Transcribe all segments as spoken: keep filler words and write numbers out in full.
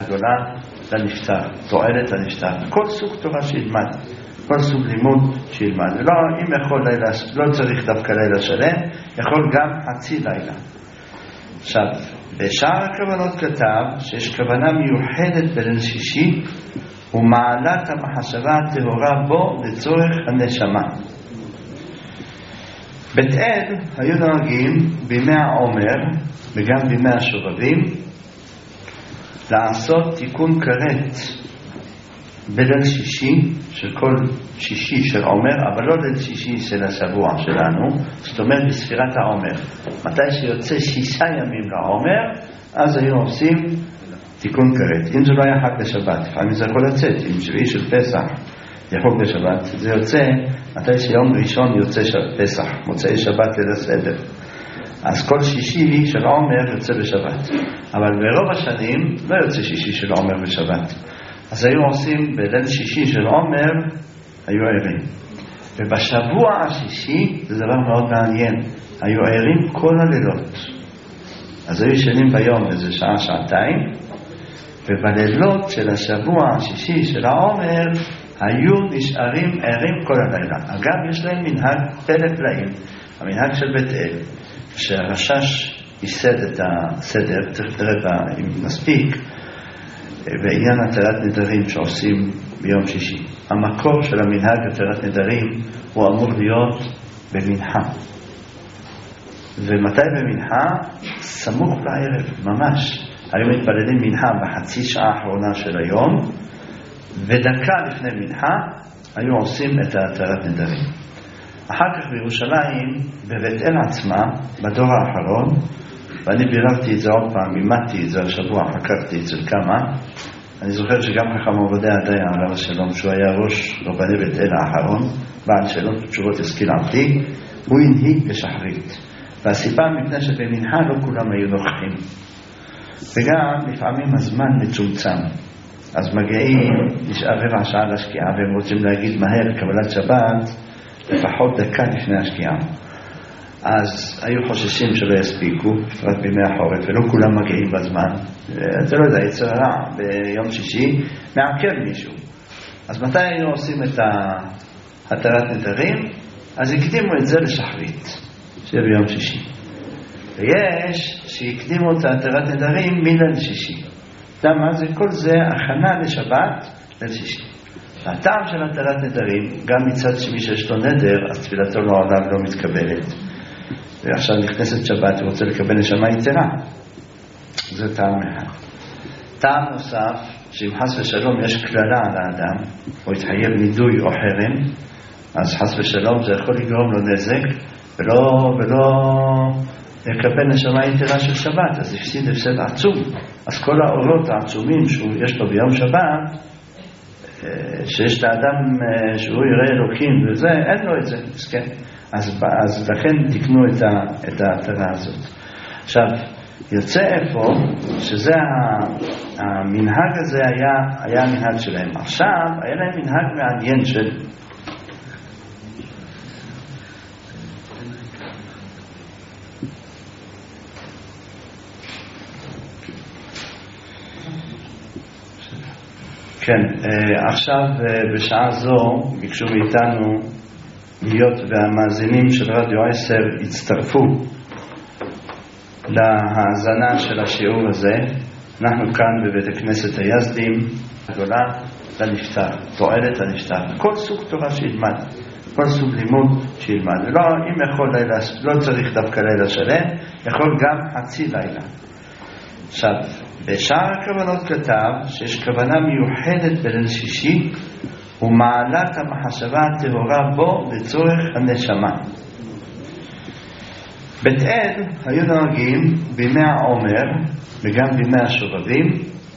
גדולה לנפטר, תועלת לנפטר. כל סוג תורה שילמד, כל סוג לימוד שילמד. לא, אם יכול לילה, לא צריך דווקא לילה שלם, יכול גם חצי לילה. עכשיו, בשאר הכוונות כתב שיש כוונה מיוחדת בליל שישי, ומעלת המחשבה הטהורה בו לצורך הנשמה. בית אל היו נוהגים בימי העומר וגם בימי השובבים לעשות תיקון כרת בליל שישי של כל שישי של עומר, אבל לא ליל שישי של השבוע שלנו, זאת אומרת בספירת העומר. מתי שיוצא שישה ימים לעומר, אז היו עושים תיקון כרת. אם זה לא היה חג לשבת, לפעמים זה יכול לצאת, אם שביעי של פסח זה חג לשבת, זה יוצא מתי שיום ראשון יוצא פסח, מוצאי שבת ליל הסדר. אז כל שישי של עומר יוצא בשבת, אבל ברוב השנים לא יוצא שישי של עומר בשבת. אז היו עושים בליל שישי של עומר, היו ערים. ובשבוע השישי, זה דבר מאוד מעניין, היו ערים כל הלילות. אז היו ישנים ביום איזה שעה, שעתיים, ובלילות של השבוע השישי של העומר, היו נשארים ערים כל הלילה. אגב, יש להם מנהג פלא פלאים, המנהג של בית אל, שהרשש ייסד את הסדר, צריך לראות אם מספיק, בעניין התרת נדרים שעושים ביום שישי. המקור של המנהג התרת נדרים הוא אמור להיות במנחה. ומתי במנחה? סמוך לערב, ממש. היו מתפללים מנחה בחצי שעה האחרונה של היום, ודקה לפני מנחה היו עושים את התרת נדרים. אחר כך בירושלים, בבית אל עצמה, בדור האחרון, ואני ביררתי את זה עוד פעם, לימדתי את זה השבוע, חקרתי אצל כמה. אני זוכר שגם חכם עובדיה עדיין עליו השלום, שהוא היה ראש רבני בית אל האחרון, בעל שאלות ותשובות השכיל עבדי, הוא הנהיג בשחרית. והסיבה מפני שבמנחה לא כולם היו נוכחים. וגם לפעמים הזמן מצומצם. אז מגיעים, נשאר רבע שעה לשקיעה, והם רוצים להגיד מהר קבלת שבת, לפחות דקה לפני השקיעה. אז היו חוששים שלא יספיקו, בפרט בימי החורף, ולא כולם מגיעים בזמן. אתה לא יודע, יצר רע ביום שישי, מעכב מישהו. אז מתי היינו עושים את התרת נדרים? אז הקדימו את זה לשחרית, שיהיה ביום שישי. ויש שהקדימו את התרת נדרים מליל שישי. למה? זה כל זה הכנה לשבת ליל שישי. הטעם של התרת נדרים, גם מצד שמי שיש לו נדר, אז תפילתו לא עליו לא מתקבלת. ועכשיו נכנסת שבת ורוצה לקבל נשמה יתרה. זה טעם אחד. טעם נוסף, שאם חס ושלום יש כללה על האדם, או יתחייב נידוי או חרם, אז חס ושלום זה יכול לגרום לו נזק, ולא, ולא לקבל נשמה יתרה של שבת, אז הפסיד הפסד עצום. אז כל האורות העצומים שיש לו ביום שבת, שיש לאדם שהוא יראה אלוקים וזה, אין לו את זה, אז כן. אז, אז לכן תקנו את, ה, את ההתרה הזאת. עכשיו, יוצא איפה שזה המנהג הזה היה, היה המנהג שלהם. עכשיו, היה להם מנהג מעניין של כן, עכשיו בשעה זו ביקשו מאיתנו להיות והמאזינים של רדיו עשר הצטרפו להאזנה של השיעור הזה. אנחנו כאן בבית הכנסת היזדים, הגדולה לנפטר, תועלת לנפטר. כל סוג תורה שילמד, כל סוג לימוד שילמד. לא, אם יכול לילה, לא צריך דווקא לילה שלם, יכול גם חצי לילה. עכשיו, בשאר הכוונות כתב שיש כוונה מיוחדת בליל שישי, ומעלת המחשבה הטהורה בו לצורך הנשמה. בית אל היו נוהגים בימי העומר וגם בימי השובבים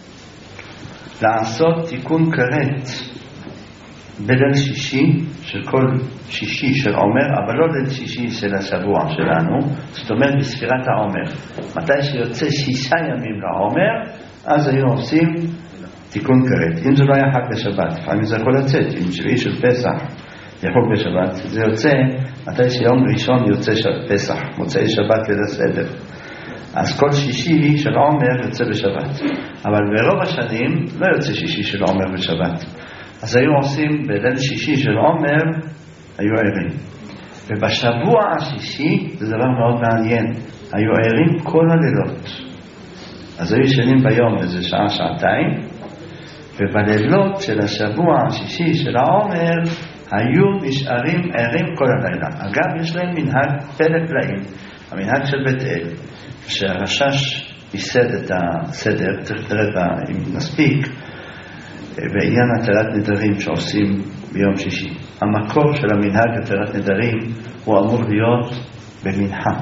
לעשות תיקון כרת בליל שישי של כל שישי של עומר, אבל לא ליל שישי של השבוע שלנו, זאת אומרת בספירת העומר. מתי שיוצא שישה ימים לעומר, אז היו עושים תיקון כרת. אם זה לא היה חג לשבת, לפעמים זה יכול לצאת, אם שביעי של פסח זה חג לשבת, זה יוצא מתי שיום ראשון יוצא פסח, מוצאי שבת ליל הסדר. אז כל שישי של עומר יוצא בשבת. אבל ברוב השנים לא יוצא שישי של עומר בשבת. אז היו עושים בליל שישי של עומר, היו ערים. ובשבוע השישי, זה דבר מאוד מעניין, היו ערים כל הלילות. אז היו ישנים ביום איזה שעה, שעתיים, ובלילות של השבוע השישי של העומר, היו נשארים ערים כל הלילה. אגב, יש להם מנהג פלא פלאים, המנהג של בית אל, שהרשש ייסד את הסדר, צריך לראה אם נספיק, בעניין התרת נדרים שעושים ביום שישי. המקור של המנהג התרת נדרים הוא אמור להיות במנחה.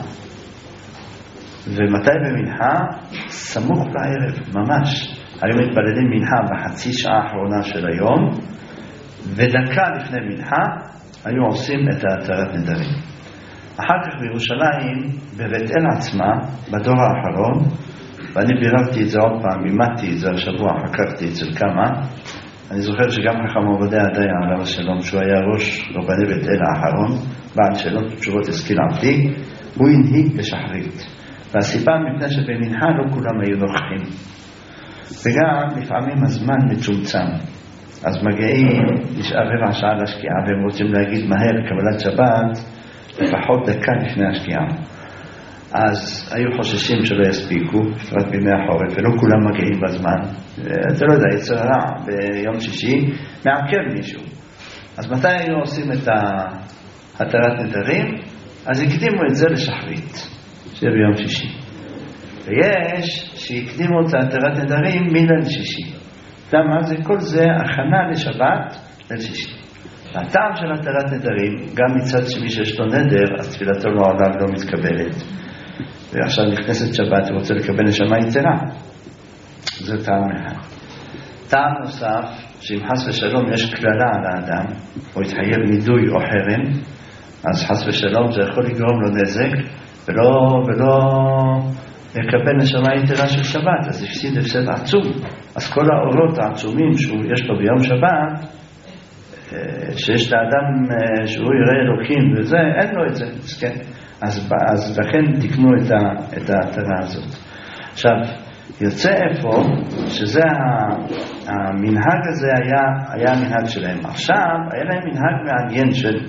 ומתי במנחה? סמוך לערב, ממש. היו מתפללים מנחה בחצי שעה האחרונה של היום, ודקה לפני מנחה היו עושים את התרת נדרים. אחר כך בירושלים, בבית אל עצמה, בדור האחרון, ואני ביררתי את זה עוד פעם, לימדתי את זה השבוע, חקרתי אצל כמה, אני זוכר שגם חכם עובדיה עדיין עליו השלום, שהוא היה ראש רבני בית אל האחרון, בעל שאלות ותשובות השכיל עבדי, הוא הנהיג בשחרית. והסיבה מפני שבמנחה לא כולם היו נוכחים. וגם לפעמים הזמן מצומצם. אז מגיעים, נשאר רבע שעה לשקיעה, והם רוצים להגיד מהר קבלת שבת, לפחות דקה לפני השקיעה. אז היו חוששים שלא יספיקו, בפרט בימי החורף, ולא כולם מגיעים בזמן. אתה לא יודע, יצר רע ביום שישי, מעכב מישהו. אז מתי היו עושים את התרת נדרים? אז הקדימו את זה לשחרית, שזה ביום שישי. ויש שהקדימו את התרת נדרים מליל שישי. למה? זה כל זה הכנה לשבת ליל שישי. הטעם של התרת נדרים, גם מצד שמי שיש לו נדר, אז תפילתו לעולם לא מתקבלת. ועכשיו נכנסת שבת ורוצה לקבל נשמה יתרה. זה טעם אחד. טעם נוסף, שאם חס ושלום יש כללה על האדם, או יתחייב נידוי או חרם, אז חס ושלום זה יכול לגרום לו נזק, ולא, ולא יקבל נשמה יתרה של שבת, אז יפסיד הפסד עצום. אז כל האורות העצומים שיש לו ביום שבת, שיש לאדם שהוא יראה אלוקים וזה, אין לו את זה, אז כן. אז, אז לכן תקנו את, ה, את ההתרה הזאת. עכשיו, יוצא איפה שזה המנהג הזה היה, היה המנהג שלהם. עכשיו, היה להם מנהג מעניין של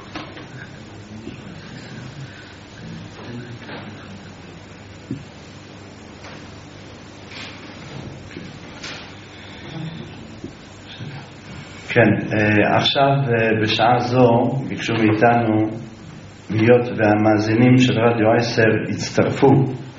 כן, עכשיו בשעה זו ביקשו מאיתנו להיות והמאזינים של רדיו עשר הצטרפו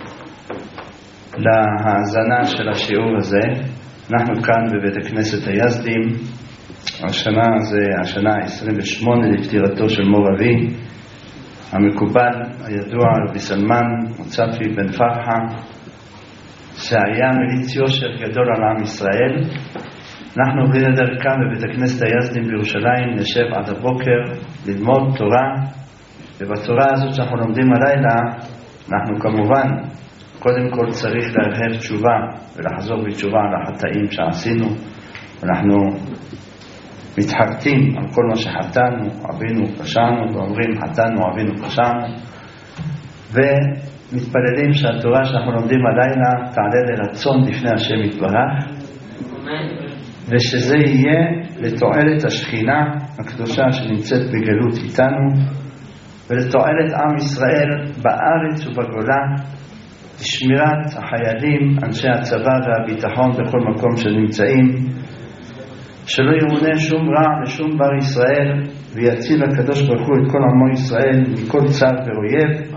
להאזנה של השיעור הזה. אנחנו כאן בבית הכנסת היזדים, השנה זה השנה ה-עשרים ושמונה לפטירתו של מור אבי המקובל הידוע רבי סלמן מוצפי בן פרחה, שהיה מליץ יושר גדול על עם ישראל. אנחנו עוברים לדרכם בבית הכנסת היזדים בירושלים, נשב עד הבוקר ללמוד תורה, ובתורה הזאת שאנחנו לומדים הלילה, אנחנו כמובן קודם כל צריך להרהר תשובה ולחזור בתשובה על החטאים שעשינו. אנחנו מתחרטים על כל מה שחטאנו, אבינו, פשענו, ואומרים חטאנו, אבינו, פשענו, ומתפללים שהתורה שאנחנו לומדים הלילה תעלה לרצון לפני השם יתברך, ושזה יהיה לתועלת השכינה הקדושה שנמצאת בגלות איתנו, ולתועלת עם ישראל בארץ ובגולה, לשמירת החיילים, אנשי הצבא והביטחון בכל מקום שנמצאים, שלא ימונה שום רע לשום בר ישראל, ויציל הקדוש ברוך הוא את כל עמו ישראל מכל צר ואויב,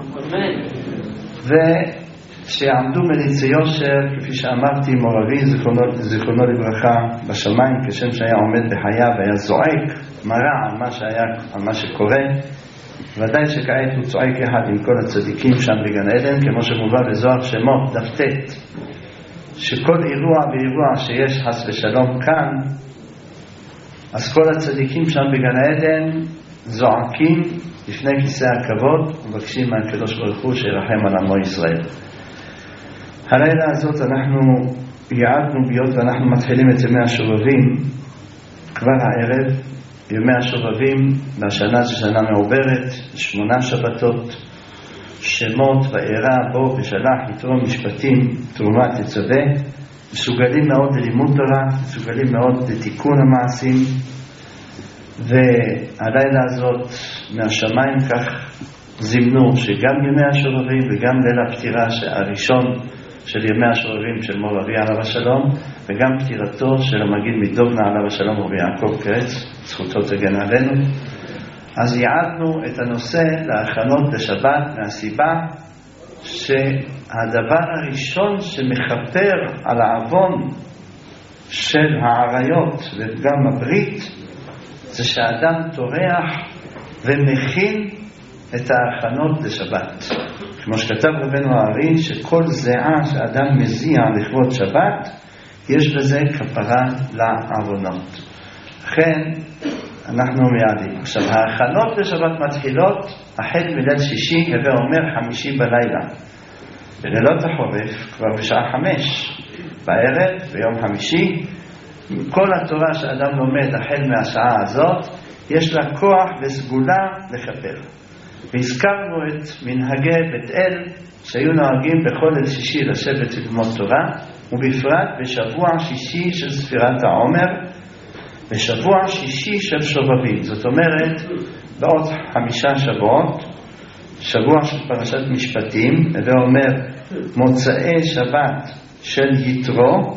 ושיעמדו מליצי יושר, כפי שאמרתי, מור אבי זיכרונו, זיכרונו לברכה בשמיים, כשם שהיה עומד בחייו והיה זועק מרע על מה שהיה, על מה שקורה. ודאי שכעת הוא צועק יחד עם כל הצדיקים שם בגן עדן, כמו שמובא בזוהר שמות דף ט', שכל אירוע ואירוע שיש חס ושלום כאן, אז כל הצדיקים שם בגן עדן זועקים לפני כיסא הכבוד ומבקשים מהקדוש ברוך הוא שירחם על עמו ישראל. הלילה הזאת אנחנו יעדנו ביות ואנחנו מתחילים את ימי השובבים כבר הערב. ימי השובבים בשנה זו שנה מעוברת, שמונה שבתות, שמות ואירע בו ושלח יתרו משפטים תרומה תצווה, מסוגלים מאוד ללימוד תורה, מסוגלים מאוד לתיקון המעשים. והלילה הזאת מהשמיים כך זימנו שגם ימי השובבים וגם ליל הפטירה הראשון של ימי השובבים של מור אבי עליו השלום, וגם פטירתו של המגיד מדובנה עליו השלום רבי יעקב קרץ, זכותו תגן עלינו. אז יעדנו את הנושא להכנות לשבת מהסיבה שהדבר הראשון שמכפר על העוון של העריות וגם הברית זה שהאדם טורח ומכין את ההכנות לשבת. כמו שכתב רבנו הארי, שכל זיעה שאדם מזיע לכבוד שבת יש בזה כפרה לעוונות. לכן אנחנו מיידים. עכשיו ההכנות לשבת מתחילות החל מליל שישי, הווה אומר חמישי בלילה. בלילות החורף כבר בשעה חמש בערב ביום חמישי, כל התורה שאדם לומד החל מהשעה הזאת יש לה כוח וסגולה לכפר. והזכרנו את מנהגי בית אל שהיו נוהגים בכל ליל שישי לשבת ללמוד תורה, ובפרט בשבוע שישי של ספירת העומר, בשבוע שישי של שובבים. זאת אומרת בעוד חמישה שבועות, שבוע של פרשת משפטים, זה אומר מוצאי שבת של יתרו,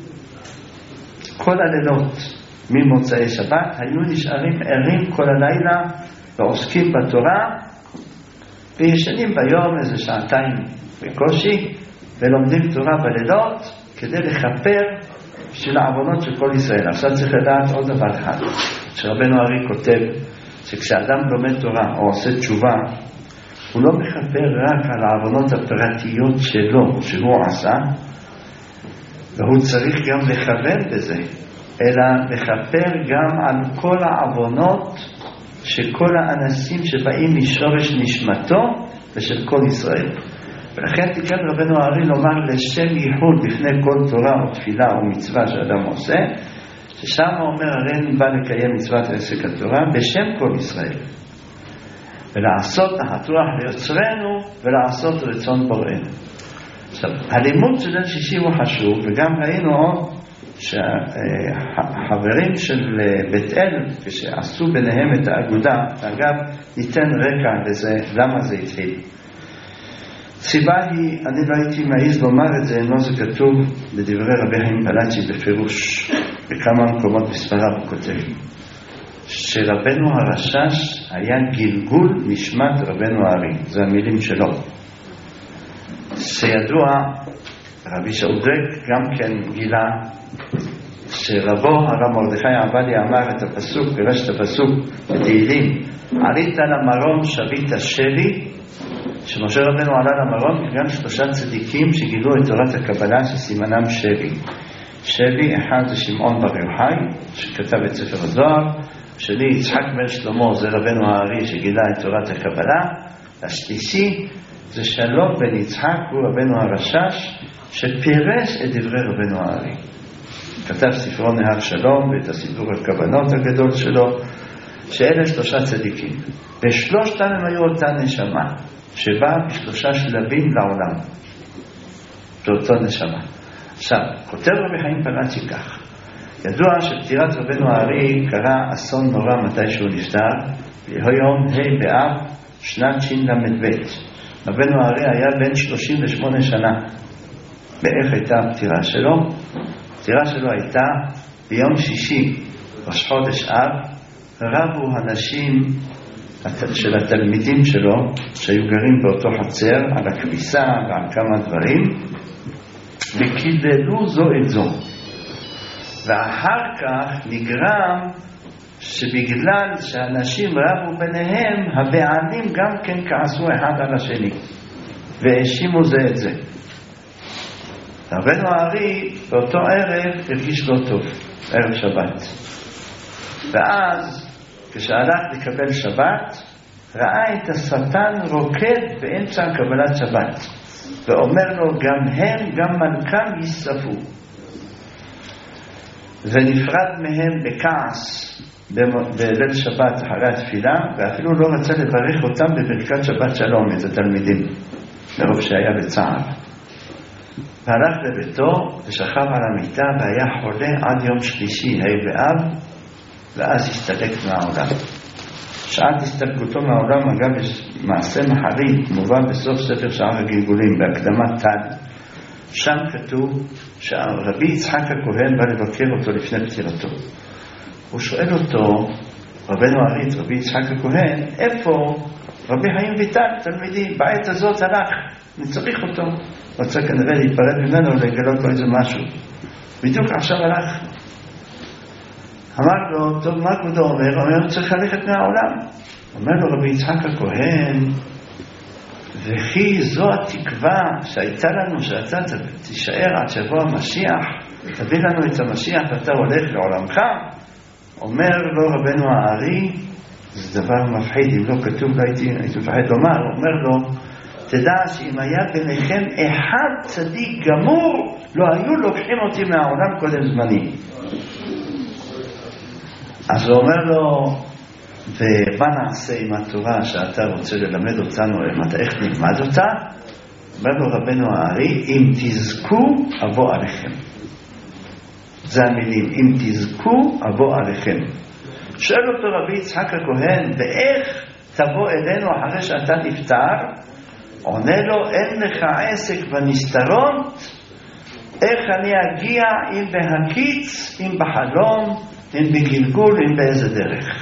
כל הלילות ממוצאי שבת היו נשארים ערים כל הלילה ועוסקים בתורה, וישנים ביום איזה שעתיים בקושי ולומדים תורה בלילות כדי לכפר בשביל העוונות של כל ישראל. עכשיו צריך לדעת עוד דבר אחד, שרבנו הארי כותב שכשאדם לומד תורה או עושה תשובה, הוא לא מכפר רק על העוונות הפרטיות שלו שהוא עשה, והוא צריך גם לכוון בזה, אלא לכפר גם על כל העוונות של כל האנשים שבאים משורש נשמתו ושל כל ישראל. ולכן תיקן רבנו הארי לומר לשם ייחוד לפני כל תורה או תפילה או מצווה שאדם עושה, ששם אומר הרי בא לקיים מצוות עסק התורה בשם כל ישראל, ולעשות נחת רוח ליוצרנו ולעשות רצון בוראנו. עכשיו, הלימוד של ליל שישי הוא חשוב, וגם ראינו עוד שהחברים של בית אל כשעשו ביניהם את האגודה, אגב ניתן רקע לזה למה זה התחיל. סיבה היא, אני לא הייתי מעיז לומר את זה, לא זה כתוב בדברי רבי חיים פלאצ'י בפירוש בכמה מקומות בספריו הוא כותב שרבנו הרשש היה גלגול נשמת רבנו הארי, זה המילים שלו. שידוע רבי שאודק גם כן גילה שרבו הרב מרדכי עבדיה אמר את הפסוק, פירש את הפסוק בתהילים, עלית למרום שביט השבי, שמשה רבנו עלה למרום גם שלושה צדיקים שגילו את תורת הקבלה שסימנם שבי. שבי אחד זה שמעון בר יוחאי שכתב את ספר הזוהר, שני יצחק בן שלמה זה רבנו הארי שגילה את תורת הקבלה, השלישי זה שלום בן יצחק הוא רבנו הרשש שפירש את דברי רבנו הארי, כתב ספרו נהר שלום ואת הסיפור הכוונות הגדול שלו, שאלה שלושה צדיקים ושלושתם הם היו אותה נשמה שבאה בשלושה שלבים לעולם, באותו נשמה. עכשיו, כותב רבי חיים פלאצ'י כך, ידוע שפטירת רבנו הארי קרה אסון נורא מתי שהוא נפטר, היום ה' באב שנת ש"ל"ב. רבנו הארי היה בן שלושים ושמונה שנה. באיך הייתה הפטירה שלו? הפטירה שלו הייתה ביום שישי ראש חודש אב, רבו הנשים של התלמידים שלו שהיו גרים באותו חצר על הכביסה ועל כמה דברים, וקיללו זו את זו, ואחר כך נגרם שבגלל שאנשים רבו ביניהם, הבעלים גם כן כעסו אחד על השני והאשימו זה את זה. רבנו הארי באותו ערב הרגיש לא טוב, ערב שבת, ואז כשהלך לקבל שבת ראה את השטן רוקד באמצע קבלת שבת ואומר לו גם הם גם מלכם יספו, ונפרד מהם בכעס בליל שבת אחרי התפילה, ואפילו לא רצה לברך אותם בברכת שבת שלום, את התלמידים, לרוב שהיה בצער. והלך לביתו ושכב על המיטה והיה חולה עד יום שלישי, ה' באב, ואז הסתלק מהעולם. שעת הסתלקותו מהעולם, אגב, מעשה מחריד, מובא בסוף ספר שער הגלגולים, בהקדמת טל. שם כתוב שרבי יצחק הכהן בא לבקר אותו לפני פטירתו. הוא שואל אותו, רבנו הרי"ת, רבי יצחק הכהן, איפה רבי חיים ויטל, תלמידי, בעת הזאת הלך, נצריך אותו. רוצה כנראה להתפרד ממנו ולגלות לו איזה משהו. בדיוק עכשיו הלך. אמר לו, טוב, מה כבודו אומר? הוא אומר, צריך ללכת מהעולם. אומר לו רבי יצחק הכהן, וכי זו התקווה שהייתה לנו, שאתה תישאר עד שבוא המשיח, תביא לנו את המשיח ואתה הולך לעולמך. אומר לו רבנו הארי, זה דבר מפחיד, אם לא כתוב, לא הייתי, הייתי מפחד לומר, אומר לו, תדע שאם היה ביניכם אחד צדיק גמור, לא היו לוקחים אותי מהעולם קודם זמני. אז הוא אומר לו, ומה נעשה עם התורה שאתה רוצה ללמד אותנו, איך נלמד אותה? אומר לו רבנו הארי, אם תזכו אבוא עליכם. זה המילים, אם תזכו אבוא עליכם. שואל אותו רבי יצחק הכהן, ואיך תבוא אלינו אחרי שאתה נפטר? עונה לו, אין לך עסק בנסתרות, איך אני אגיע אם בהקיץ, אם בחלום, אם בגלגול, אם באיזה דרך.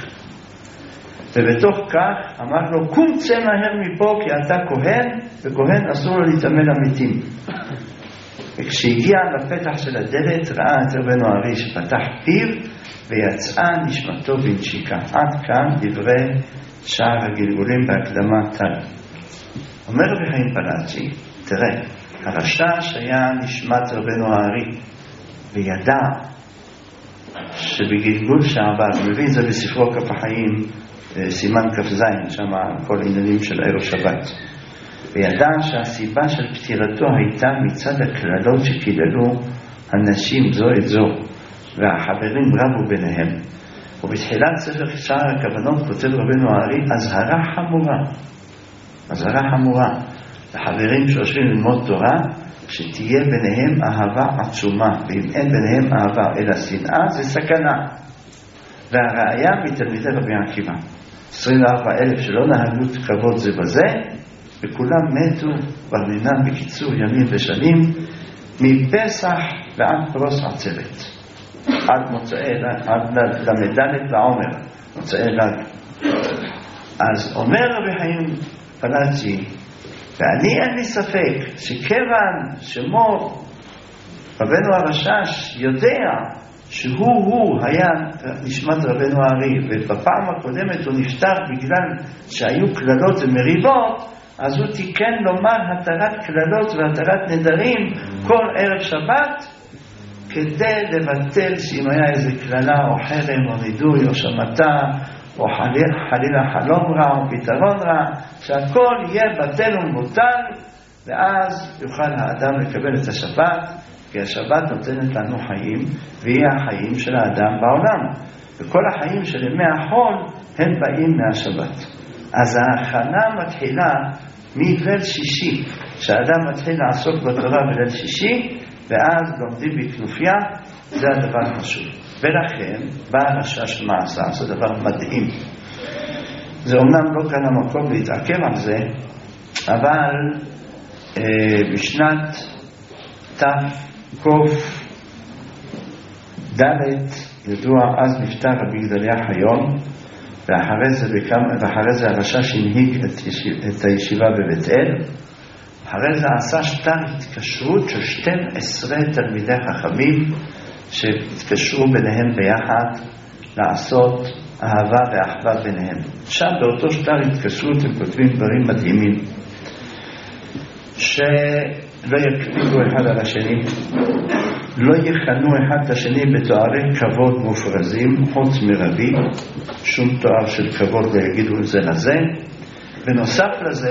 ובתוך כך אמר לו, קום צא מהר מפה כי אתה כהן, וכהן אסור לו להתאמן למתים. וכשהגיע לפתח של הדלת ראה את רבנו הארי שפתח פיו ויצאה נשמתו בנשיקה. עד כאן דברי שער הגלגולים בהקדמת טל. אומר רבי חיים פלאג'י, תראה, הרשש היה נשמת רבנו הארי וידע שבגלגול שעבר, הוא מביא את זה בספרו כף החיים, סימן כף זין, שם כל העניינים של ערב שבת, וידע שהסיבה של פטירתו הייתה מצד הכללות שקיללו הנשים זו את זו, והחברים רבו ביניהם. ובתחילת ספר שער הכוונות כותב רבנו הארי, אזהרה חמורה, אזהרה חמורה, לחברים שיושבים ללמוד תורה, שתהיה ביניהם אהבה עצומה, ואם אין ביניהם אהבה אלא שנאה, זה סכנה. והראיה מתלמידי רבי עקיבא, עשרים וארבעה אלף שלא נהגו כבוד זה בזה, וכולם מתו ברנינם בקיצור ימים ושנים, מפסח ועד פרוס עצרת, עד מוצאי, עד למדלת לעומר, מוצאי לג. אז אומר רבי חיים פלאג'י, ואני אין לי ספק שכיוון שמו רבנו הרשש יודע שהוא הוא היה נשמת רבנו הארי, ובפעם הקודמת הוא נפטר בגלל שהיו כללות ומריבות, אז הוא תיקן לומר התרת כללות והתרת נדרים כל ערב שבת, כדי לבטל שאם היה איזה כללה או חרם או נידוי או שמתה או חלילה חלום רע או פתרון רע, שהכל יהיה בטל ומבוטל, ואז יוכל האדם לקבל את השבת, כי השבת נותנת לנו חיים, והיא החיים של האדם בעולם. וכל החיים של ימי החול הם באים מהשבת. אז ההכנה מתחילה מליל שישי, שהאדם מתחיל לעסוק בתורה בליל שישי, ואז לומדים בכנופיה, זה הדבר החשוב. ולכן בא הרשש מעשה, זה דבר מדהים. זה אומנם לא כאן המקום להתעכב על זה, אבל אה, בשנת תקוף ד' ידוע, אז נפטר רבי גדליה חיון, ואחרי זה, בכמה, ואחרי זה הרשש הנהיג את, את הישיבה בבית אל. אחרי זה עשה שטר התקשרות של שתים עשרה תלמידי חכמים שהתקשרו ביניהם ביחד לעשות אהבה ואחווה ביניהם. שם באותו שטר התקשרות הם כותבים דברים מדהימים, שלא יקפידו אחד על השני, לא יכנו אחד את השני בתוארי כבוד מופרזים חוץ מרבי, שום תואר של כבוד לא יגידו זה לזה. בנוסף לזה,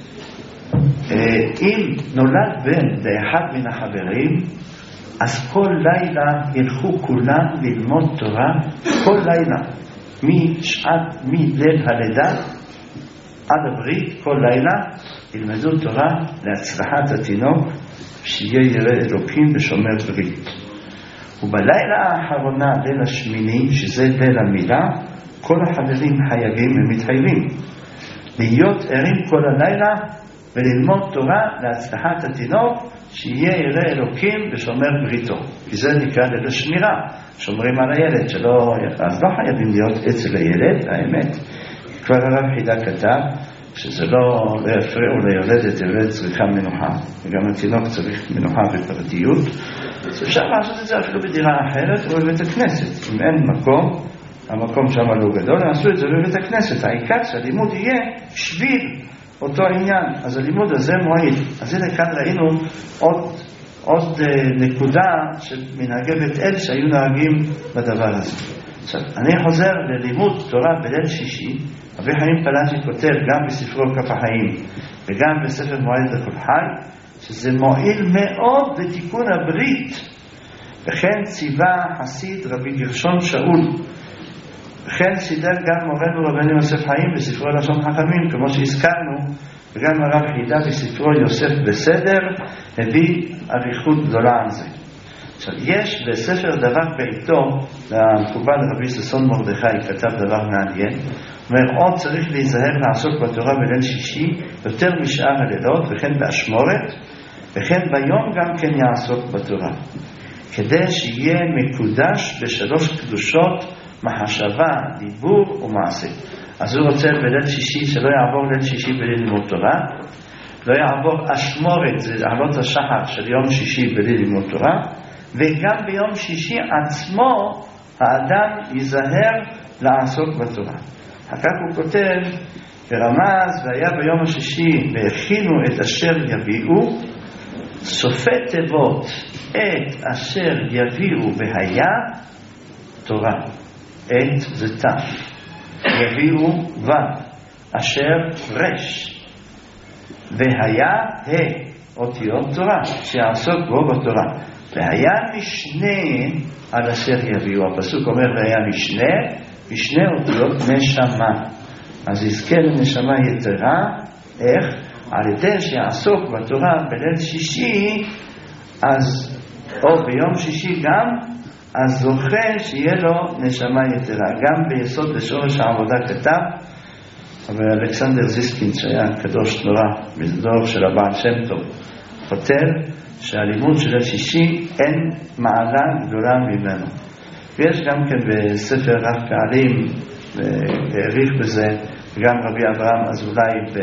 אם נולד בן לאחד מן החברים, אז כל לילה ילכו כולם ללמוד תורה, כל לילה, משעת, מליל הלידה עד הברית, כל לילה ילמדו תורה להצלחת התינוק, שיהיה ירא אלוקים ושומר ברית. ובלילה האחרונה, ליל השמיני, שזה ליל המילה, כל החברים חייבים ומתחייבים להיות ערים כל הלילה וללמוד תורה להצלחת התינוק, שיהיה ירא אלוקים ושומר בריתו. כי זה נקרא ליל השמירה, שומרים על הילד שלא, אז לא חייבים להיות אצל הילד, האמת. כבר הרב חידה כתב שזה לא יפריעו ליולדת, הילד צריכה מנוחה, וגם התינוק צריך מנוחה ופרטיות. אז אפשר לעשות את זה אפילו בדירה אחרת או בבית הכנסת. אם אין מקום, המקום שם לא גדול, נעשו את זה בבית הכנסת. העיקר שהלימוד יהיה שביל אותו עניין, אז הלימוד הזה מועיל. אז הנה כאן ראינו עוד, עוד נקודה של מנהגי בית אל שהיו נהגים בדבר הזה. עכשיו, אני חוזר ללימוד תורה בליל שישי. רבי חיים פלאג'י כותב גם בספרו כף החיים וגם בספר מועד לכל חי, שזה מועיל מאוד לתיקון הברית. וכן ציווה חסיד רבי גרשון שאול, וכן סידר גם מורנו רבנו יוסף חיים בספרו לשון חכמים, כמו שהזכרנו, וגם הרב חידה בספרו יוסף בסדר הביא אריכות גדולה על זה. עכשיו, יש בספר דבר בעיתו, למקובל רבי ששון מרדכי כתב דבר מעניין, אומר, עוד צריך להיזהר לעסוק בתורה בליל שישי יותר משאר הלילות, וכן באשמורת, וכן ביום גם כן יעסוק בתורה, כדי שיהיה מקודש בשלוש קדושות, מחשבה, דיבור ומעשה. אז הוא רוצה בליל שישי שלא יעבור ליל שישי בלי לימוד תורה, לא יעבור אשמורת, זה עלות השחר של יום שישי בלי לימוד תורה, וגם ביום שישי עצמו האדם ייזהר לעסוק בתורה. אחר כך הוא כותב ברמז, והיה ביום השישי והכינו את אשר יביאו, סופי תיבות את אשר יביאו והיה תורה. את זה ת', יביאו ו', אשר רש, והיה ה', אותיות תורה, שיעסוק בו בתורה. והיה משנה על אשר יביאו, הפסוק אומר והיה משנה, משנה אותיות נשמה. אז יזכה לנשמה יתרה, איך? על ידי שיעסוק בתורה בליל שישי, אז, או ביום שישי גם, אז זוכה שיהיה לו נשמה יתרה. גם ביסוד לשורש העבודה כתב, אבל אלכסנדר זיסקין שהיה קדוש נורא, בדור של הבעל שם טוב, כותב שהלימוד של השישי אין מעלה גדולה ממנו. ויש גם כן בספר רב פעלים, והעריך בזה גם רבי אברהם אזולאי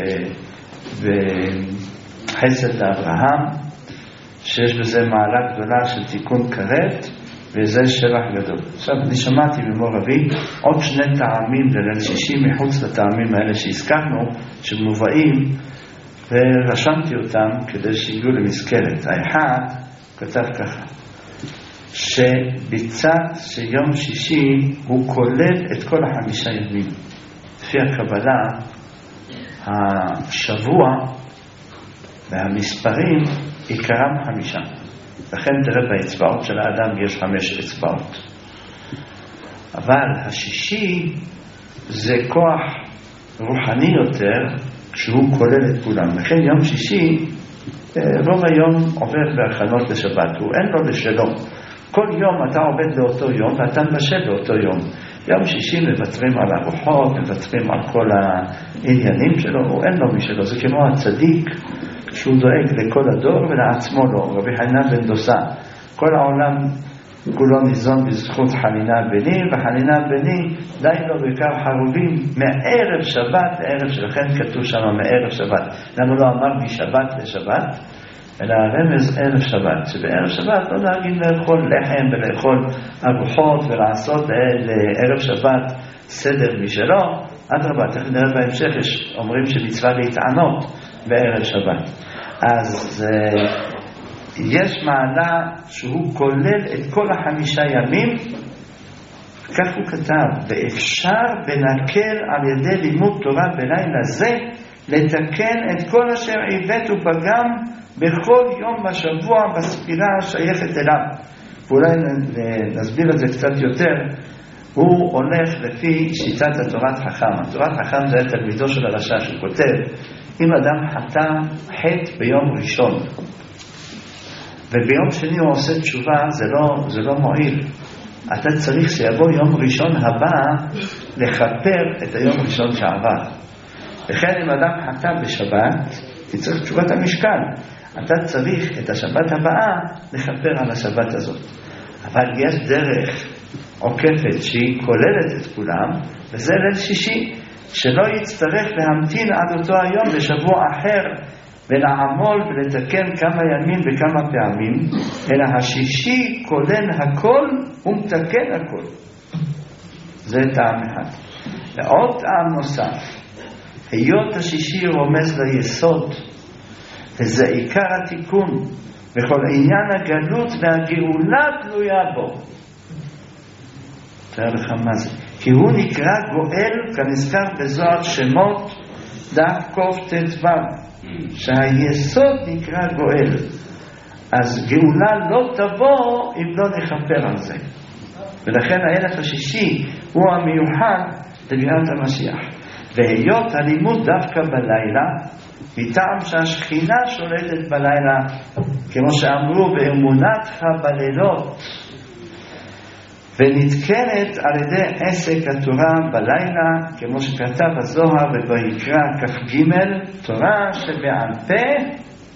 בחסד לאברהם, שיש בזה מעלה גדולה של תיקון כרת, וזה שבח גדול. עכשיו, אני שמעתי ממור רבי עוד שני טעמים לליל שישי מחוץ לטעמים האלה שהזכרנו, שמובאים, ורשמתי אותם כדי שיגעו למזכרת. האחד כתב ככה, שביצע שיום שישי הוא כולל את כל החמישה ימים. לפי הקבלה, השבוע והמספרים עיקרם חמישה. לכן תראה באצבעות של האדם יש חמש אצבעות. אבל השישי זה כוח רוחני יותר, כשהוא כולל את כולם. לכן יום שישי, רוב היום עובר בהכנות לשבת, הוא אין לו לשלום. כל יום אתה עובד לאותו יום ואתה מבשל לאותו יום. יום שישי מוותרים על ארוחות, מוותרים על כל העניינים שלו, הוא אין לו משלו. זה כמו הצדיק שהוא דואג לכל הדור ולעצמו לא. רבי חנינא בן דוסה, כל העולם כולו ניזון בזכות חנינה בני, וחנינה בני די לו בעיקר חרובים מערב שבת לערב שלכם, כתוב שם מערב שבת. למה לא אמר משבת לשבת? אלא הרמז ערב שבת, שבערב שבת לא נהגים לאכול לחם ולאכול ארוחות ולעשות לערב שבת סדר משלו. אדרבה, תכף נראה בהמשך, יש אומרים שמצווה להתענות בערב שבת. אז יש מעלה שהוא כולל את כל החמישה ימים, כך הוא כתב, ואפשר בנקל על ידי לימוד תורה בלילה זה לתקן את כל אשר עיוות ופגם בכל יום בשבוע בספירה השייכת אליו. ואולי נסביר את זה קצת יותר. הוא הולך לפי שיטת התורת חכם. התורת חכם זה תלמידו של הרשע, שהוא כותב, אם אדם חטא חטא ביום ראשון, וביום שני הוא עושה תשובה, זה לא, זה לא מועיל. אתה צריך שיבוא יום ראשון הבא לכפר את היום ראשון שעבר. לכן אם אדם חטא בשבת, תצטרך תשובת המשקל. אתה צריך את השבת הבאה לכפר על השבת הזאת. אבל יש דרך עוקפת שהיא כוללת את כולם, וזה ליל שישי, שלא יצטרך להמתין עד אותו היום בשבוע אחר, ולעמול ולתקן כמה ימים וכמה פעמים, אלא השישי כולל הכל ומתקן הכל. זה טעם אחד. ועוד טעם נוסף, היות השישי רומז ליסוד, וזה עיקר התיקון, וכל עניין הגלות והגאולה תלויה בו. תראה לך מה זה. כי הוא נקרא גואל, כנזכר בזוהר שמות דף קוף ט"ו, שהיסוד נקרא גואל. אז גאולה לא תבוא אם לא נכפר על זה. ולכן הערך השישי הוא המיוחד לביאת המשיח. והיות הלימוד דווקא בלילה, מטעם שהשכינה שולטת בלילה, כמו שאמרו, באמונתך בלילות, ונתקנת על ידי עסק התורה בלילה, כמו שכתב הזוהר וביקרא כ"ג, תורה שבעל פה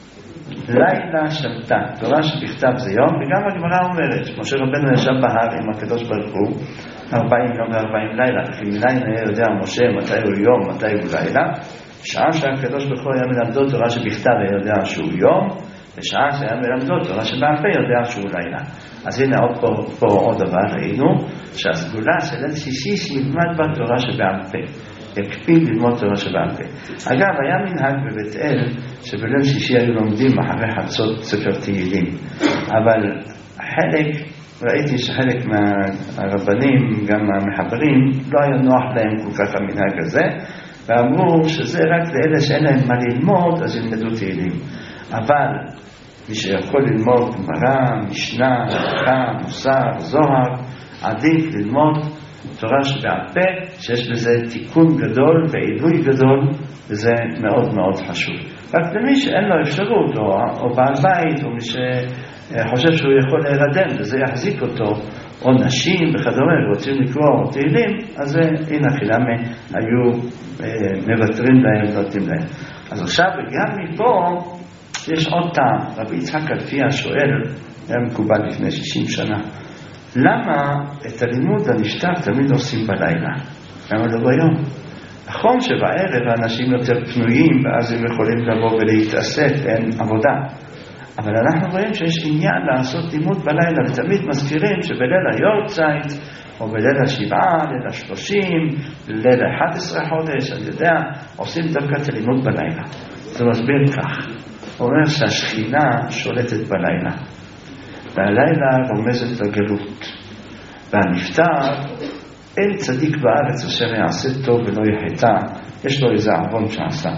לילה שבתה. תורה שבכתב זה יום, וגם הגמרא אומרת, משה רבנו ישב בהר עם הקדוש ברוך הוא ארבעים יום וארבעים לילה, וכי מניין היה יודע משה מתי הוא יום, מתי הוא לילה. שעה שהקדוש ברוך הוא היה מלמדו תורה שבכתב היה יודע שהוא יום, ושעה שהיה מלמדו תורה שבעל פה יודע שהוא לילה. אז הנה עוד פה, פה עוד דבר, ראינו שהסגולה של ליל שישי שנלמד בתורה שבעל פה, יקפיד ללמוד תורה שבעל פה. אגב, היה מנהג בבית אל שבליל שישי היו לומדים אחרי חצות ספר תהילים, אבל חלק, ראיתי שחלק מהרבנים, גם המחברים, לא היה נוח להם כל כך המנהג הזה, ואמרו שזה רק לאלה שאין להם מה ללמוד, אז ילמדו תהילים. אבל מי שיכול ללמוד גמרא, משנה, הלכה, מוסר, זוהר, עדיף ללמוד תורה שבעל פה, שיש בזה תיקון גדול ועילוי גדול, וזה מאוד מאוד חשוב. רק למי שאין לו אפשרות, או, או בעל בית, או מי שחושב שהוא יכול להירדם, וזה יחזיק אותו, או נשים וכדומה, ורוצים לקרוא תהילים, אז הנה חילמה היו אה, מבטרים להם, נותנים להם. אז עכשיו, וגם מפה, יש עוד טעם. רבי יצחק אלפיה שואל, היה מקובל לפני שישים שנה, למה את הלימוד הנפתר תמיד עושים בלילה? למה לא ביום? נכון שבערב האנשים יותר פנויים, ואז הם יכולים לבוא ולהתעסק, אין עבודה. אבל אנחנו רואים שיש עניין לעשות לימוד בלילה, ותמיד מזכירים שבליל היורצייט, או בליל השבעה, ליל השלושים, ליל אחד עשרה חודש, אני יודע, עושים דווקא את הלימוד בלילה. זה מסביר כך. הוא אומר שהשכינה שולטת בלילה, והלילה רומזת לגלות, והנפטר, אין צדיק בארץ אשר יעשה טוב ולא יחטא, יש לו איזה עוון שעשה.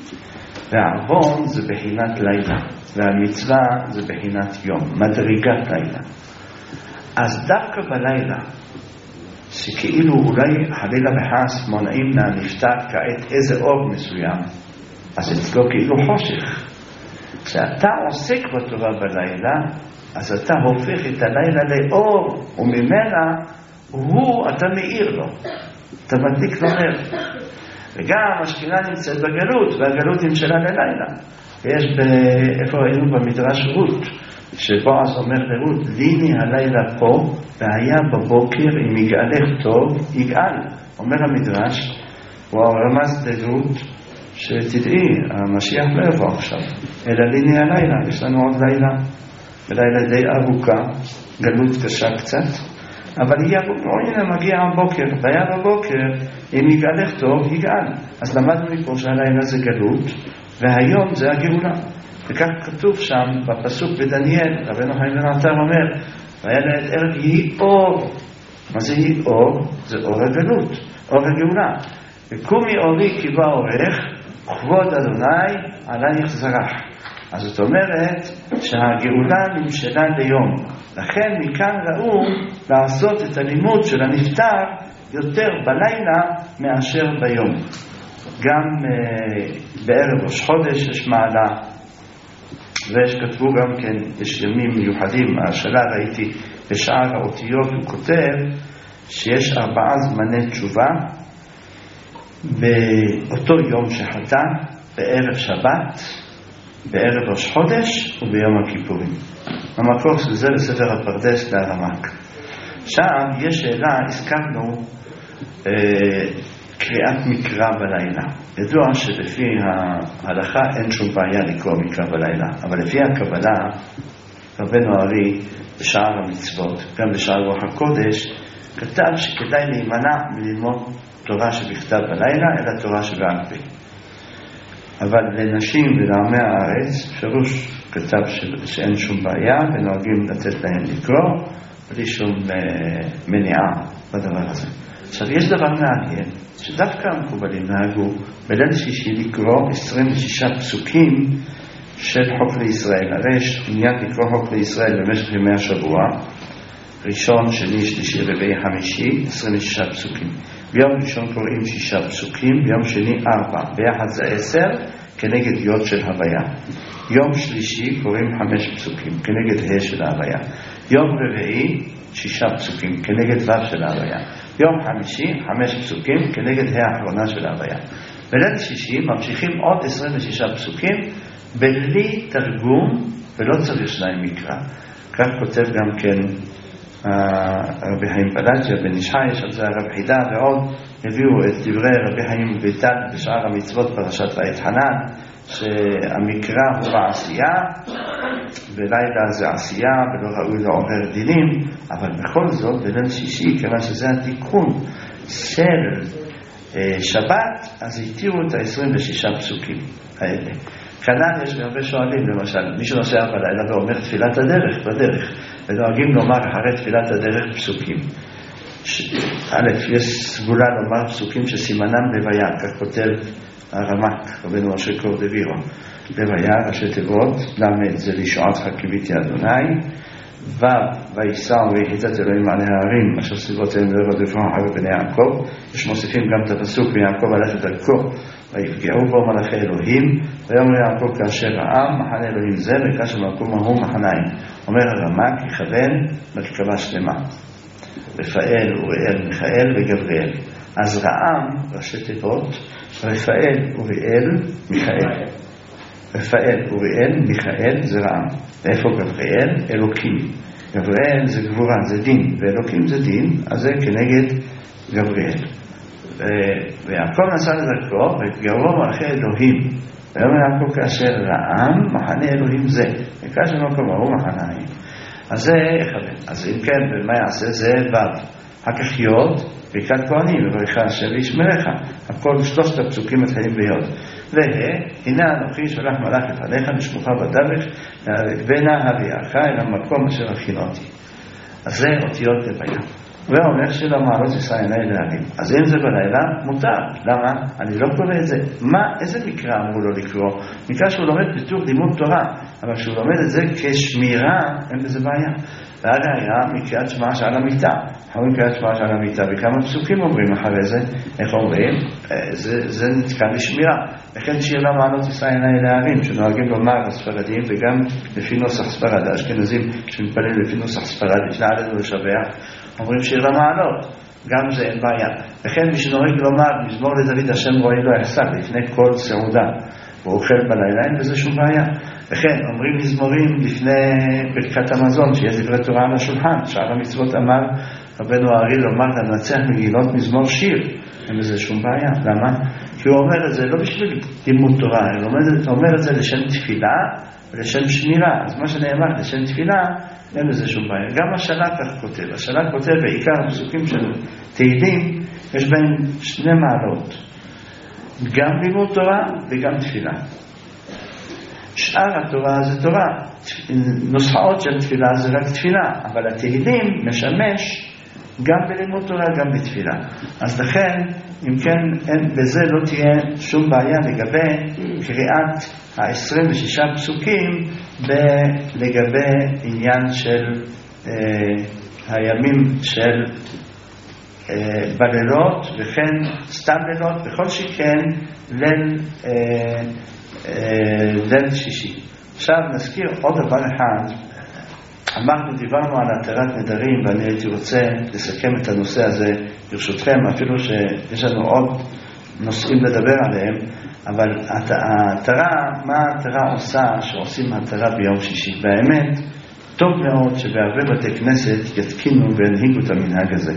והעוון זה בחינת לילה, והמצווה זה בחינת יום, מדרגת לילה. אז דווקא בלילה, שכאילו אולי חלילה וחס מונעים מהנפטר כעת איזה אור מסוים, אז אצלו כאילו חושך. כשאתה עוסק בתורה בלילה, אז אתה הופך את הלילה לאור, וממנה הוא, אתה מאיר לו, אתה מדליק לו נר. וגם השכינה נמצאת בגלות, והגלות נמשלה ללילה. ויש איפה ראינו במדרש רות, שבועז אומר לרות, ליני הלילה פה, והיה בבוקר אם יגאלך טוב, יגאל. אומר המדרש, הוא רמז לרות, שתדעי, המשיח לא יבוא עכשיו, אלא ליני הלילה, יש לנו עוד לילה, ולילה די ארוכה, גלות קשה קצת, אבל היא יבוא, הנה מגיע הבוקר, והיה בבוקר, אם יגאלך טוב, יגאל. אז למדנו מפה שהלילה זה גלות, והיום זה הגאולה. וכך כתוב שם, בפסוק בדניאל, רבנו חיים בן עטר אומר, והיה לעת ערב יהי אור. מה זה יהי אור? זה אור הגלות, אור הגאולה. וקומי אורי כי בא אורך, כבוד אדוני עלייך זרח. אז זאת אומרת שהגאולה נמשלה ליום. לכן מכאן ראו לעשות את הלימוד של הנפטר יותר בלילה מאשר ביום. גם uh, בערב ראש חודש יש מעלה, ויש כתבו גם כן, יש ימים מיוחדים. השאלה ראיתי בשאר האותיות, הוא כותב שיש ארבעה זמני תשובה באותו יום שחטא, בערב שבת, בערב ראש חודש וביום הכיפורים. המקור של זה בספר הפרדס להרמ"ק. שם יש שאלה, הזכרנו אה, קריאת מקרא בלילה. ידוע שלפי ההלכה אין שום בעיה לקרוא מקרא בלילה, אבל לפי הקבלה, רבנו הארי בשער המצוות, גם בשער רוח הקודש, כתב שכדאי להימנע מללמוד תורה שבכתב בלילה, אלא תורה שבעל פה. אבל לנשים ולעמי הארץ, פירוש כתב שאין שום בעיה, ונוהגים לתת להם לקרוא, בלי שום מניעה בדבר הזה. עכשיו, יש דבר מעניין, שדווקא המקובלים נהגו בליל שישי לקרוא עשרים ושישה פסוקים של חוק לישראל. הרי יש עניין לקרוא חוק לישראל במשך ימי השבוע, ראשון, שני, שלישי, רביעי, חמישי, עשרים ושישה פסוקים. ביום ראשון קוראים שישה פסוקים, ביום שני ארבע, ביחד זה עשר, כנגד יוד של הוויה. יום שלישי קוראים חמש פסוקים, כנגד ה' של ההוויה. יום רביעי, שישה פסוקים, כנגד ו' של ההוויה. יום חמישי, חמש פסוקים, כנגד ה' האחרונה של ההוויה. בליל שישי ממשיכים עוד עשרים ושישה פסוקים, בלי תרגום, ולא צריך שניים מקרא. כך כותב גם כן רבי חיים פלאג'יה בן איש חי, יש על זה הרב חידה ועוד, הביאו את דברי רבי חיים ביטל בשאר המצוות פרשת ואת חנן, שהמקרא הוא בעשייה, ולילה זה עשייה, ולא ראוי לעורר דינים, אבל בכל זאת, בליל שישי, כיוון שזה התיקון של שבת, אז התירו את ה-עשרים ושישה פסוקים האלה. כנ"ל יש הרבה שואלים, למשל, מי שנוסע בלילה ואומר תפילת הדרך, בדרך, ונוהגים לומר אחרי תפילת הדרך פסוקים. א', יש סגולה לומר פסוקים שסימנם לוויה, כך כותב הרמ"ק, רבנו משה קורדווירו. לוויה, ראשי תיבות, למד זה לישועתך קיוויתי אדוני, ו' ויסע ויחידת אלוהים מעלה ההרים, אשר סביבותיהם ורדפו אחרי בני יעקב. יש מוסיפים גם את הפסוק ויעקב הלכת דרכו, ויפגעו בו מלאכי אלוהים, ויאמר יעקב כאשר העם, מחנה אלוהים זה, וכאשר מקום ההוא מחניים. אומר הרמ"ק, יכוון מרכבה שלמה. רפאל, אוריאל, מיכאל וגבריאל. אז רעם, ראשי תיבות, רפאל, אוריאל, מיכאל. רפאל, אוריאל, מיכאל זה רעם. ואיפה גבריאל? אלוקים. גבריאל זה גבורה, זה דין, ואלוקים זה דין, אז זה כנגד גבריאל. ויעקב נסע לדרכו, וגרו מלאכי אלוהים. ויאמר יעקב כאשר רעם, מחנה אלוהים זה, וכאשר מקום ההוא מחניים. אז זה יכוון. אז אם כן, ומה יעשה? זה ו'. אחר יוד, ברכת כהנים, ובריכה אשר ישמרך. הכל שלושת הפסוקים מתחילים ביוד. והנה אנוכי שלח מלאך לפניך לשמוך בדרך, ונה הביאך אל המקום אשר הכינותי. אז זה אותיות לוויה. ואומר שלמעלות יישא עיני להרים. אז אם זה בלילה, מותר. למה? אני לא קורא את זה. מה, איזה מקרא אמרו לו לקרוא? מקרא שהוא לומד בתור לימוד תורה, אבל כשהוא לומד את זה כשמירה, אין בזה בעיה. והרי היה מקריאת שמע שעל המיטה. אומרים קריאת שמע שעל המיטה, וכמה פסוקים אומרים אחרי זה, איך אומרים? זה, זה נתקע לשמירה. לכן שיר למעלות יישא עיני להרים, שנוהגים לומר הספרדים, וגם לפי נוסח ספרד, האשכנזים שמתפלל לפי נוסח ספרד, לפני עלינו לשבח, אומרים שיר למעלות, גם זה אין בעיה. לכן מי שנוהג לומר, מזמור לדוד השם רואי לא יחסר, לפני כל סעודה, והוא אוכל בלילה, אין בזה שום בעיה. לכן אומרים מזמורים לפני ברכת המזון, שיש דברי תורה על השולחן, שאר המצוות אמר רבנו הארי לומר לנצח מגילות מזמור שיר, אין בזה שום בעיה. למה? כי הוא אומר את זה לא בשביל לימוד תורה, הוא אומר את זה לשם תפילה ולשם שמירה. אז מה שנאמר לשם תפילה, אין לזה שום בעיה. גם השלט כך כותב. השלט כותב בעיקר הפסוקים של תהילים, יש בהם שני מעלות. גם לימוד תורה וגם תפילה. שאר התורה זה תורה. נוסחאות של תפילה זה רק תפילה, אבל התהילים משמש גם בלימוד תורה, גם בתפילה. אז לכן, אם כן, אין, בזה לא תהיה שום בעיה לגבי קריאת ה-עשרים ושישה פסוקים ב- לגבי עניין של אה, הימים של אה, בלילות, וכן סתם לילות, בכל שכן ליל, אה, אה, ליל שישי. עכשיו נזכיר עוד דבר אחד. אמרנו, דיברנו על התרת נדרים, ואני הייתי רוצה לסכם את הנושא הזה ברשותכם, אפילו שיש לנו עוד נושאים לדבר עליהם, אבל התרה, מה התרה עושה שעושים התרה ביום שישי? באמת, טוב מאוד שבהרבה בתי כנסת יתקינו והנהיגו את המנהג הזה.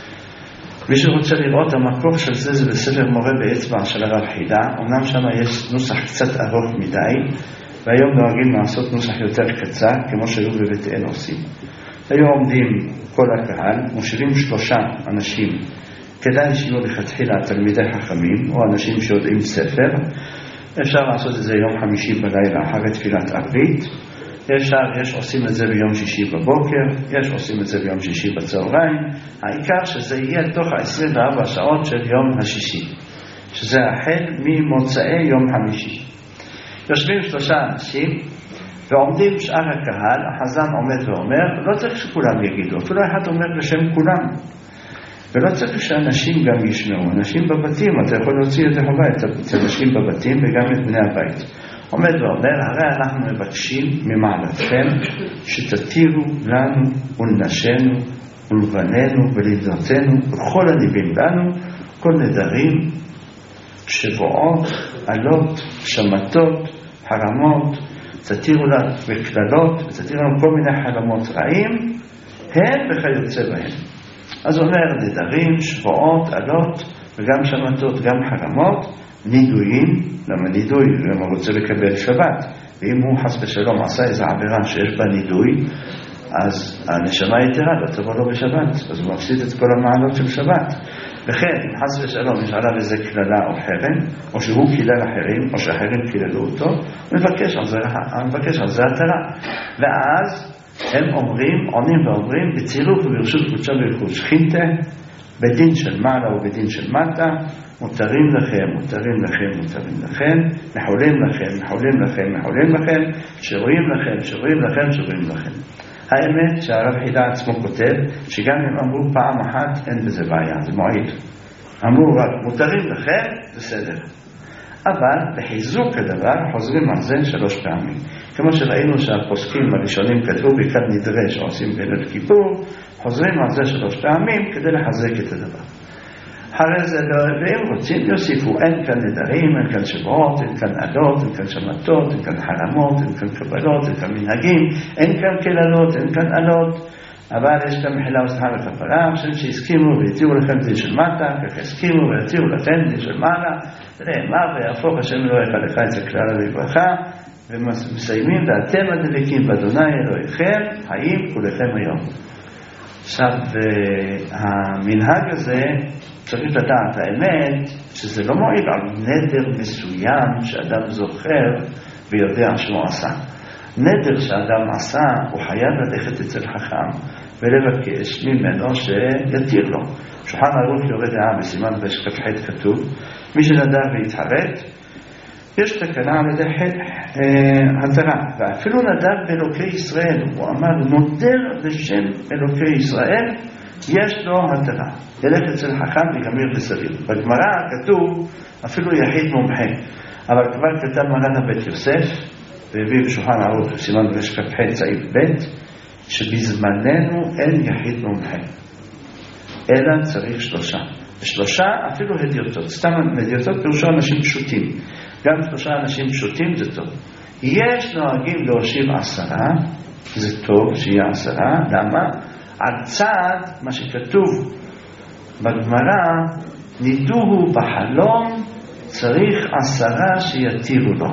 מי שרוצה לראות המקור של זה, זה בספר מורה באצבע של הרב חידה. אמנם שם יש נוסח קצת ארוך מדי, והיום נוהגים לעשות נוסח יותר קצר, כמו שהיו בבית אל עושים. היום עומדים כל הקהל, מושיבים שלושה אנשים, כדאי שיהיו לכתחילה תלמידי חכמים, או אנשים שיודעים ספר. אפשר לעשות את זה יום חמישי בלילה, אחרי תפילת ערבית. אפשר, יש עושים את זה ביום שישי בבוקר, יש עושים את זה ביום שישי בצהריים. העיקר שזה יהיה תוך ה-עשרים וארבע שעות של יום השישי, שזה החל ממוצאי יום חמישי. יושבים שלושה אנשים ועומדים שאר הקהל, החזן עומד ואומר, לא צריך שכולם יגידו, אפילו אחד אומר בשם כולם, ולא צריך שאנשים גם ישמעו. אנשים בבתים, אתה יכול להוציא את זה הבית, את אנשים בבתים וגם את בני הבית. עומד ואומר, הרי אנחנו מבקשים ממעלתכם שתתירו לנו ולנשינו ולבנינו ולבנותינו וכל הניבים לנו כל נדרים, שבועות, עלות, שמתות, חרמות, תתירו לנו וכללות, תתירו לנו כל מיני חלומות רעים, הם וכיוצא בהם. אז אומר נדרים, שבועות, עלות וגם שמתות, גם חרמות, נידויים. למה נידוי? אם הוא רוצה לקבל שבת, ואם הוא חס ושלום עשה איזו עבירה שיש בה נידוי, אז הנשמה יתרה לא תבוא לו בשבת, אז הוא מפסיד את כל המעלות של שבת. וכן, אם חס ושלום יש עליו איזה כללה או חרם, או שהוא קילל אחרים, או שאחרים קיללו אותו, הוא מבקש על זה, מבקש על זה התרה. ואז הם אומרים, עונים ואומרים, בצירוף וברשות קודשה ורכוש שכינתה, בדין של מעלה ובדין של מטה, מותרים לכם, מותרים לכם, מותרים לכם, מחולים לכם, מחולים לכם, מחולים לכם, שרואים לכם, שרואים לכם, שרואים לכם. האמת שהרב חידה עצמו כותב, שגם אם אמרו פעם אחת, אין בזה בעיה, זה מועיל. אמרו רק, מותרים לכם, בסדר. אבל בחיזוק הדבר, חוזרים על זה שלוש פעמים. כמו שראינו שהפוסקים הראשונים כתבו בכד נדרה שעושים בליל כיפור, חוזרים על זה שלוש פעמים כדי לחזק את הדבר. אחרי זה, ואם רוצים, יוסיפו, אין כאן נדרים, אין כאן שבועות, אין כאן עדות, אין כאן שמתות, אין כאן חלמות, אין כאן קבלות, אין כאן מנהגים, אין כאן קללות, אין כאן עלות, אבל יש כאן מחילה וסליחה וכפרה, שהסכימו והתירו לכם דין של מטה, כך הסכימו והתירו לכם דין של מעלה, ונאמר ויהפוך השם אלוהיך לך את הכלל לברכה, ומסיימים, ואתם הדבקים באדוני אלוהיכם, חיים כולכם היום. עכשיו, המנהג הזה, צריך לדעת, האמת, שזה לא מועיל על נדר מסוים שאדם זוכר ויודע שהוא עשה. נדר שאדם עשה, הוא חייב ללכת אצל חכם ולבקש ממנו שיתיר לו. שולחן ערוך יורה דעה בסימן רשכ"ח כתוב, מי שנדר והתחרט, יש תקנה על ידי התרה, ואפילו נדר באלוקי ישראל, הוא אמר, נודר בשם אלוקי ישראל, יש לו התרה. ילך אצל חכם ויגמר בסביר. בגמרא כתוב אפילו יחיד מומחה, אבל כבר כתב מרן הבית יוסף, והביא בשולחן ערוך בסימן רשכ"ח סעיף ב', שבזמננו אין יחיד מומחה, אלא צריך שלושה. ושלושה אפילו הדיוטות, סתם הדיוטות פירושו אנשים פשוטים. גם שלושה אנשים פשוטים זה טוב. יש נוהגים להושיב עשרה, זה טוב שיהיה עשרה, למה? על צד מה שכתוב בגמרא, נידוהו בחלום, צריך עשרה שיתירו לו.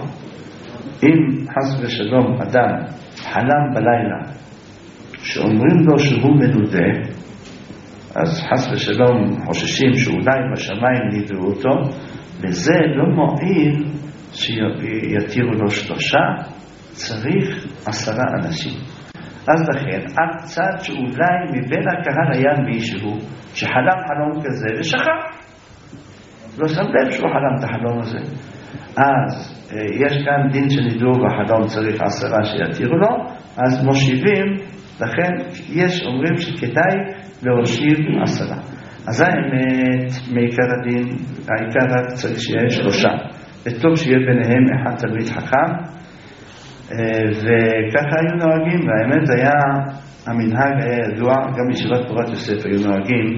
אם חס ושלום אדם חלם בלילה שאומרים לו שהוא מנודה, אז חס ושלום חוששים שאולי בשמיים נידו אותו, וזה לא מועיל שיתירו לו שלושה, צריך עשרה אנשים. אז לכן, עד צד שאולי מבין הקהל היה מישהו שחלם חלום כזה ושכח. לא שם לב שהוא חלם את החלום הזה. אז יש כאן דין שנידור בחלום צריך עשרה שיתירו לו, אז מושיבים, לכן יש אומרים שכדאי להושיב עשרה. אז האמת, מעיקר הדין, העיקר רק צריך שיהיה שלושה. וטוב שיהיה ביניהם אחד תלמיד חכם, וככה היו נוהגים, והאמת היה, המנהג היה ידוע, גם בישיבת פורת יוסף היו נוהגים,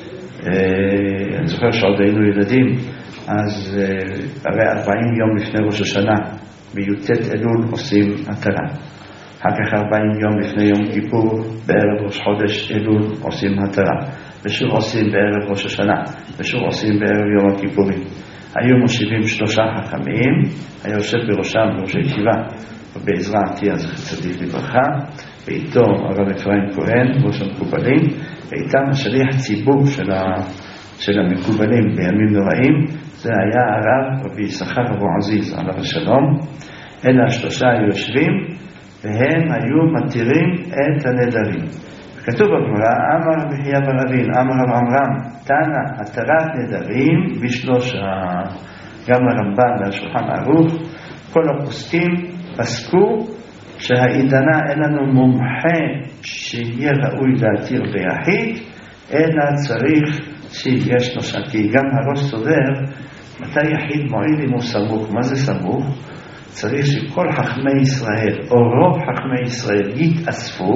אני זוכר שעוד היינו ילדים, אז הרי ארבעים יום לפני ראש השנה, בי"ט אלול עושים התרה. אחר כך ארבעים יום לפני יום כיפור, בערב ראש חודש אלול עושים התרה. ושוב עושים בערב ראש השנה, ושוב עושים בערב יום הכיפורים. היו מושיבים שלושה חכמים, היה יושב בראשם בראש הישיבה, בעזרא עטיה זכר צדיק לברכה, ואיתו הרב אפרים כהן, ראש המקובלים, ואיתם השליח ציבור של, ה... של המקובלים בימים נוראים, זה היה הרב רבי יששכר אבו עזיז עליו השלום. אלה השלושה היו יושבים, והם היו מתירים את הנדרים. כתוב בגמרא, אמר רבי חייא בר אבין, אמר רב עמרם, תנא התרת נדרים בשלושה. גם הרמב"ן והשולחן ערוך, כל הפוסקים פסקו שהעידנה אין לנו מומחה שיהיה ראוי להתיר ביחיד, אלא צריך שיהיה שלושה. כי גם הראש סובר, מתי יחיד מועיל אם הוא סמוך? מה זה סמוך? צריך שכל חכמי ישראל, או רוב חכמי ישראל, יתאספו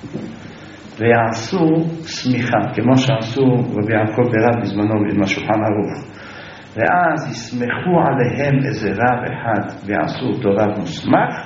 ויעשו סמיכה, כמו שעשו רבי יעקב ברב בזמנו עם השולחן ערוך. ואז יסמכו עליהם איזה רב אחד ויעשו אותו רב מוסמך,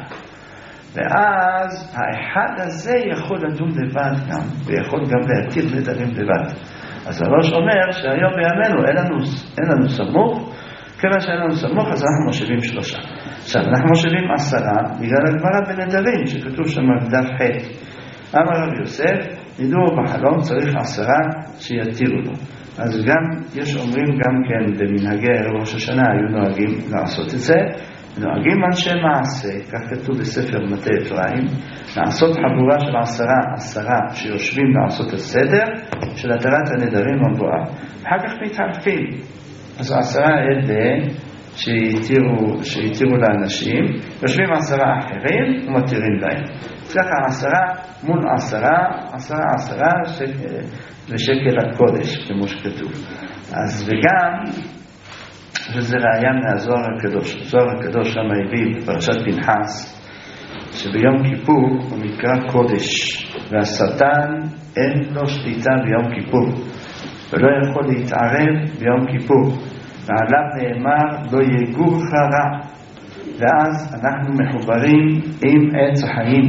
ואז האחד הזה יכול לדון לבד גם, ויכול גם להתיר נדרים לבד. אז הראש אומר שהיום בימינו אין לנו, אין לנו סמוך, כיוון שאין לנו סמוך אז אנחנו מושיבים שלושה. עכשיו אנחנו מושיבים עשרה בגלל הגמרא בנדרים שכתוב שם בדף ח'. אמר רב יוסף, ידעו בחלום צריך עשרה שיתירו לו. אז גם יש אומרים גם כן במנהגי ערב ראש השנה היו נוהגים לעשות את זה, נוהגים אנשי מעשה, כך כתוב בספר מטה אפרים, לעשות חבורה של עשרה, עשרה שיושבים לעשות הסדר של התרת הנדרים המבואה. אחר כך מתחלפים. אז עשרה אלה שהתירו, שהתירו לאנשים, יושבים עשרה אחרים ומתירים להם. ככה עשרה מול עשרה, עשרה עשרה שקל, לשקל הקודש, כמו שכתוב. אז וגם, וזה ראיה מהזוהר הקדוש. הזוהר הקדוש שם הביא בפרשת פנחס, שביום כיפור הוא נקרא קודש, והשטן אין לו שליטה ביום כיפור, ולא יכול להתערב ביום כיפור. ועליו נאמר, לא יגורך רע. ואז אנחנו מחוברים עם עץ החיים.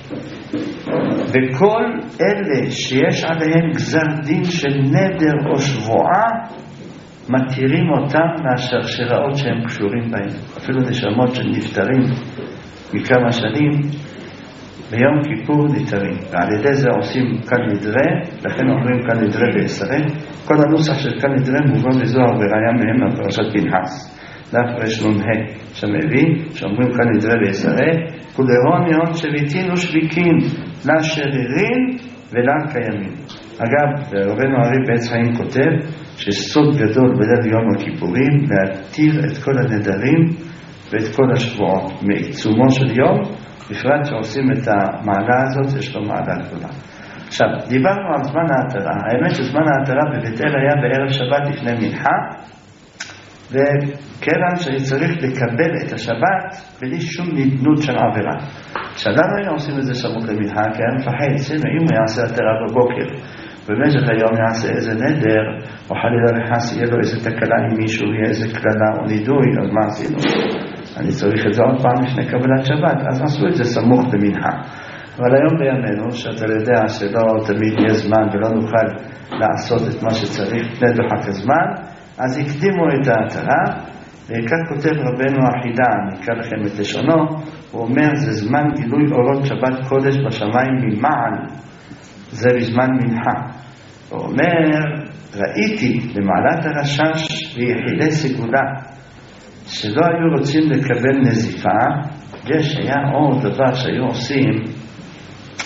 וכל אלה שיש עליהם גזר דין של נדר או שבועה, מתירים אותם מהשרשראות שהם קשורים בהם. אפילו נשמות של נפטרים מכמה שנים, ביום כיפור נפטרים. ועל ידי זה עושים כאן נדרה, לכן אומרים כאן נדרה בעשרה. כל הנוסח של כאן נדרה מובן בזוהר וראיה מהם בפרשת פנחס. דף רנ"ה שמביא, שאומרים כאן נדרה בעשרה, כולהון יום שביתין ושביקין, לשרירים ולקיימים. אגב, רבנו הרי בעץ חיים כותב, שסוד גדול בליל יום הכיפורים, להתיר את כל הנדרים ואת כל השבועות מעיצומו של יום, בפרט שעושים את המעלה הזאת, יש לו מעלה גדולה. עכשיו, דיברנו על זמן ההתרה. האמת שזמן ההתרה בבית אל היה בערב שבת לפני מנחה, וכיוון שצריך לקבל את השבת בלי שום נדנות של עבירה. כשאדם היינו עושים את זה סמוך למנחה, כי היה מפחד, שינו, אם הוא יעשה התרה בבוקר, במשך היום יעשה איזה נדר, או חלילה לחס יהיה לו איזה תקלה עם מישהו, יהיה איזה כללה או נידוי, אז מה עשינו? אני צריך את זה עוד פעם לפני קבלת שבת, אז עשו את זה סמוך למנחה. אבל היום בימינו, שאתה יודע שלא תמיד יהיה זמן ולא נוכל לעשות את מה שצריך פני דוחק הזמן, אז הקדימו את ההתרה, וכך כותב רבנו החידה, אני אקרא לכם את לשונו, הוא אומר, זה זמן גילוי אורות שבת קודש בשמיים ממעל, זה בזמן מנחה. הוא אומר, ראיתי במעלת הרשש ויחידי סגולה, שלא היו רוצים לקבל נזיפה, יש היה עוד דבר שהיו עושים,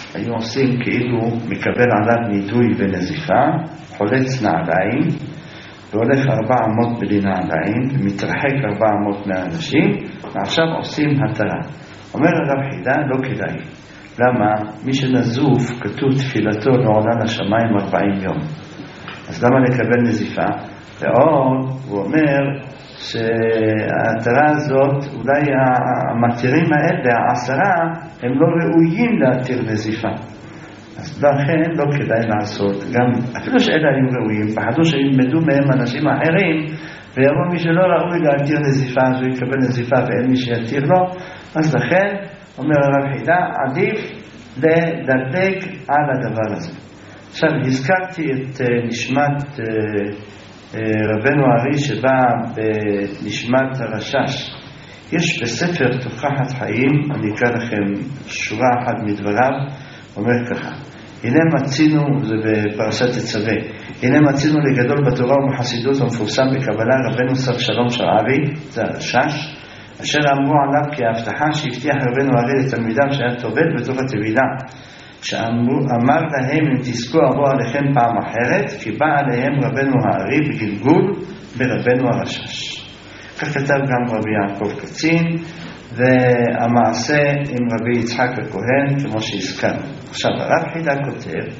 היו עושים כאילו מקבל עליו נידוי ונזיפה, חולץ נעליים, והולך ארבע אמות בלי נעליים, ומתרחק ארבע אמות מהאנשים, ועכשיו עושים התרה. אומר הרב חידה, לא כדאי. למה? מי שנזוף, כתוב תפילתו לעולה לשמיים ארבעים יום. אז למה לקבל נזיפה? ועוד, הוא אומר שההתרה הזאת, אולי המתירים האלה, העשרה, הם לא ראויים להתיר נזיפה. אז לכן לא כדאי לעשות. גם, אפילו שאלה היו ראויים, פחדו שילמדו מהם אנשים אחרים, ויבוא מי שלא ראוי להתיר נזיפה, אז הוא יקבל נזיפה ואין מי שיתיר לו. אז לכן, אומר הרב חידה, עדיף לדלג על הדבר הזה. עכשיו, הזכרתי את נשמת רבנו הארי שבא בנשמת הרשש. יש בספר תוכחת חיים, אני אקרא לכם שורה אחת מדבריו, אומר ככה: הנה מצינו, זה בפרשת תצווה, הנה מצינו לגדול בתורה ובחסידות המפורסם בקבלה רבנו שר שלום שרעבי, זה הרשש, אשר אמרו עליו כי ההבטחה שהבטיח רבנו הארי לתלמידיו שהיה טובל בתוך התבילה, שאמר להם אם תזכו אבוא עליכם פעם אחרת, כי בא עליהם רבנו הארי בגלגול ברבנו הרשש. כך כתב גם רבי יעקב קצין, והמעשה עם רבי יצחק הכהן כמו שהזכרנו. עכשיו הרב חידה כותב,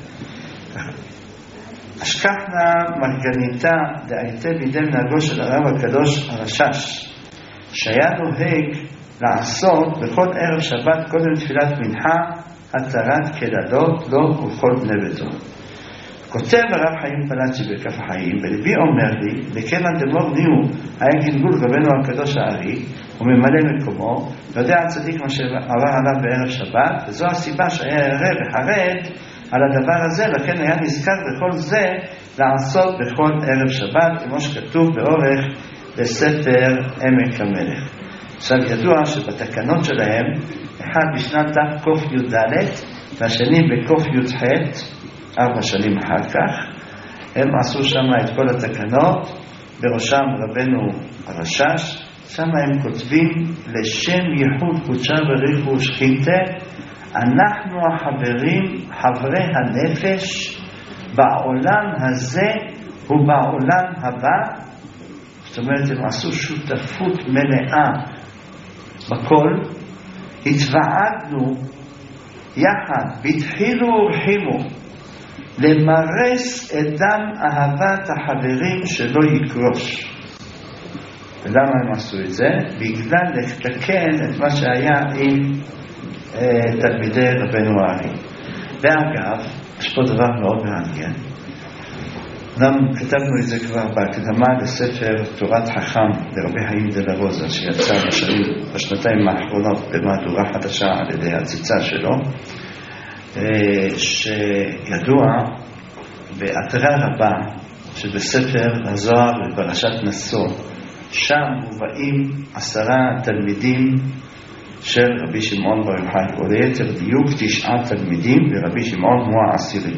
אשכחנה מרגניתה דהייתה בידי מנהגו של הרב הקדוש הרשש, שהיה נוהג לעשות בכל ערב שבת קודם תפילת מנחה התרת קללות לו ולכל בני ביתו. כותב הרב חיים פלאצ'י בכף החיים, ולבי אומר לי, בכיוון דמור ניהו היה גלגול רבנו הקדוש הארי, וממלא מקומו, יודע הצדיק מה שעבר עליו בערב שבת, וזו הסיבה שהיה ערב וחרד על הדבר הזה, לכן היה נזכר בכל זה לעשות בכל ערב שבת, כמו שכתוב באורך בספר עמק המלך. עכשיו ידוע שבתקנות שלהם, אחד בשנת תק"ד והשני בק"ח, ארבע שנים אחר כך, הם עשו שם את כל התקנות, בראשם רבנו הרשש, שם הם כותבים לשם ייחוד קודשה בריחו ושכינתה, אנחנו החברים, חברי הנפש, בעולם הזה ובעולם הבא. זאת אומרת, הם עשו שותפות מלאה בכל, התוועדנו יחד, בתחילו ורחימו, למרס את דם אהבת החברים שלא יקרוש. ולמה הם עשו את זה? בגלל לתקן את מה שהיה עם אה, תלמידי רבנו הארי. ואגב, יש פה דבר מאוד מעניין. גם כתבנו את זה כבר בהקדמה לספר תורת חכם לרבי חיים דלרוזה, שיצא בשנים, בשנתיים האחרונות במהדורה חדשה על ידי הציצה שלו, שידוע בהתרה רבה שבספר הזוהר בפרשת נשוא, שם מובאים עשרה תלמידים של רבי שמעון בר יוחאי, או ליתר דיוק תשעה תלמידים, ורבי שמעון הוא העשירי.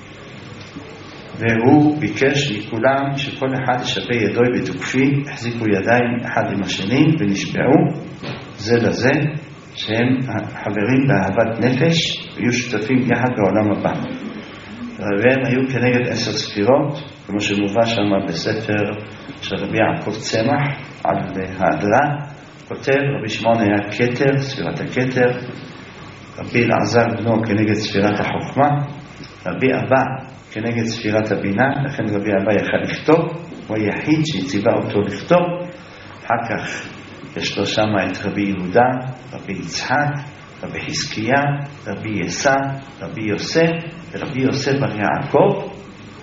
והוא ביקש מכולם שכל אחד ישווה ידוי בתוקפי, החזיקו ידיים אחד עם השני ונשבעו זה לזה שהם חברים באהבת נפש ויהיו שותפים יחד בעולם הבא. והם היו כנגד עשר ספירות, כמו שמובא שם בספר של רבי יעקב צמח על ההדרה. כותב רבי שמעון היה כתר, ספירת הכתר, רבי אלעזר בנו כנגד ספירת החוכמה, רבי אבא כנגד ספירת הבינה, לכן רבי אבא יכל לכתוב, הוא היחיד שהציבה אותו לכתוב. אחר כך יש לו שם את רבי יהודה, רבי יצחק, רבי חזקיה, רבי יסע, רבי יוסף, ורבי יוסף בר יעקב,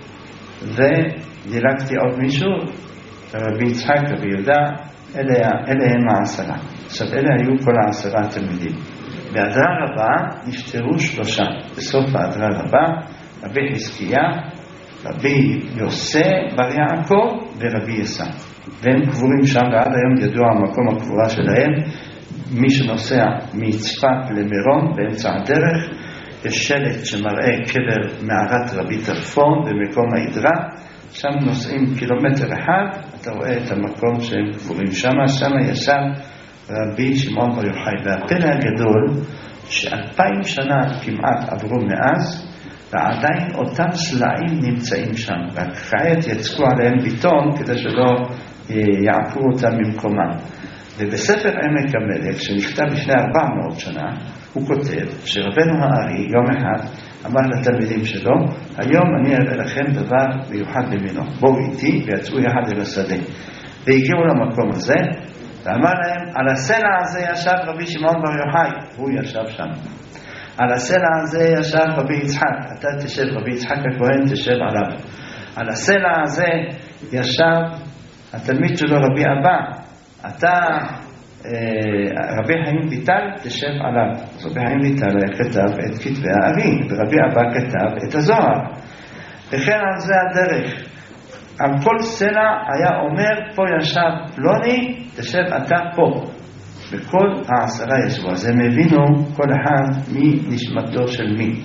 ודילגתי עוד מישהו, רבי יצחק, רבי יהודה, אלה, אלה הם העשרה. עכשיו אלה היו כל העשרה התלמידים. בהדרה רבה נפטרו שלושה, בסוף ההדרה רבה, רבי חזקיה, רבי יוסף בר יעקב ורבי יסע. והם קבורים שם, ועד היום ידוע המקום הקבורה שלהם. מי שנוסע מצפת למירון באמצע הדרך, יש שלט שמראה קבר מערת רבי טרפון במקום ההדרה, שם נוסעים קילומטר אחד, אתה רואה את המקום שהם קבורים שם, שם ישב רבי שמעון בר יוחאי. והפלא הגדול שאלפיים שנה כמעט עברו מאז, ועדיין אותם סלעים נמצאים שם, וכעת יצקו עליהם ביטון כדי שלא יעקרו אותם ממקומם. ובספר עמק המלך, שנכתב לפני ארבע מאות שנה, הוא כותב שרבנו הארי יום אחד אמר לתלמידים שלו, היום אני אראה לכם דבר מיוחד במינו, בואו איתי, ויצאו יחד אל השדה. והגיעו למקום הזה, ואמר להם, על הסלע הזה ישב רבי שמעון בר יוחאי, הוא ישב שם. על הסלע הזה ישב רבי יצחק, אתה תשב, רבי יצחק הכהן תשב עליו. על הסלע הזה ישב התלמיד שלו רבי אבא, אתה רבי חיים ויטל תשב עליו. אז רבי חיים ויטל היה כתב את כתבי הארי, ורבי אבא כתב את הזוהר. וכן על זה הדרך, על כל סלע היה אומר, פה ישב פלוני, תשב אתה פה. וכל העשרה ישבו. אז הם הבינו כל אחד מי נשמתו של מי.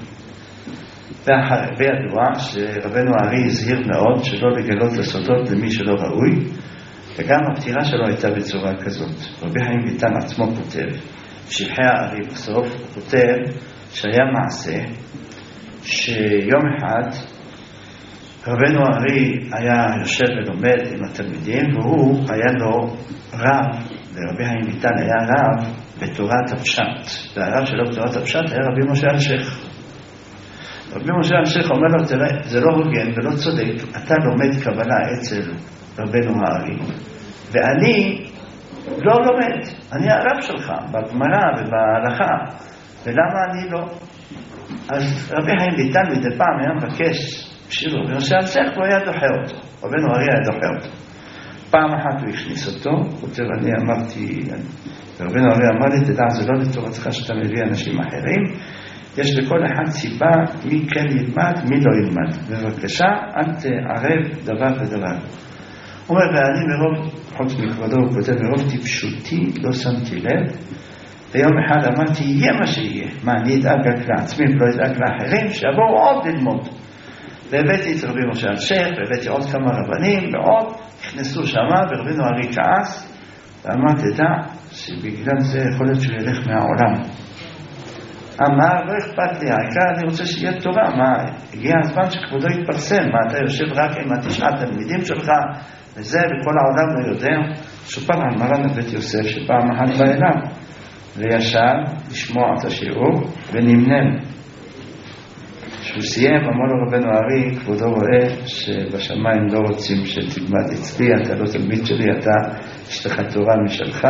וידוע שרבנו הארי הזהיר מאוד שלא לגלות הסודות למי שלא ראוי, וגם הפטירה שלו הייתה בצורה כזאת. רבי חיים ויטל עצמו כותב, שבחי הארי בסוף, הוא כותב שהיה מעשה שיום אחד רבנו הארי היה יושב ולומד עם התלמידים, והוא היה לו רב, ורבי חיים ויטל היה רב בתורת הפשט, והרב שלו בתורת הפשט היה רבי משה אלשיך. רבי משה אלשיך אומר לו, תראה, זה לא הוגן ולא צודק, אתה לומד קבלה אצל רבנו הארי, ואני לא לומד, אני הרב שלך בגמרא ובהלכה, ולמה אני לא? אז רבי חיים ויטל מדי פעם היה מבקש שירו, ונושא אלשיך הוא היה דוחה אותו, רבנו הארי היה דוחה אותו. פעם אחת הוא הכניס אותו, הוא כותב, אני אמרתי, רבנו הארי אמר לי, תדע, זה לא לטובתך שאתה מביא אנשים אחרים, יש לכל אחד סיבה מי כן ילמד, מי לא ילמד. בבקשה, אל תערב דבר ודבר. הוא אומר, ואני מרוב, חוץ מכבודו, הוא כותב, מרוב טיפשותי לא שמתי לב, ויום אחד אמרתי, יהיה מה שיהיה. מה, אני אדאג רק לעצמי ולא אדאג לאחרים, שיבואו עוד ללמוד. והבאתי את רבי משה אלשיך, והבאתי עוד כמה רבנים, ועוד נכנסו שמה, ורבינו הארי כעס, ואמר, תדע, שבגלל זה יכול להיות שהוא ילך מהעולם. אמר, לא אכפת לי, העיקר אני רוצה שיהיה תורה, מה, הגיע הזמן שכבודו יתפרסם, מה, אתה יושב רק עם התשעה תלמידים שלך, וזה, וכל העולם לא יודע. סופר על מרן הבית יוסף, שפעם אחת בא אליו, וישב לשמוע את השיעור, ונמנם. כשהוא סיים, אמר לו רבנו הארי, כבודו רואה שבשמיים לא רוצים שתלמד אצלי, אתה לא תלמיד שלי, אתה יש לך תורה משלך,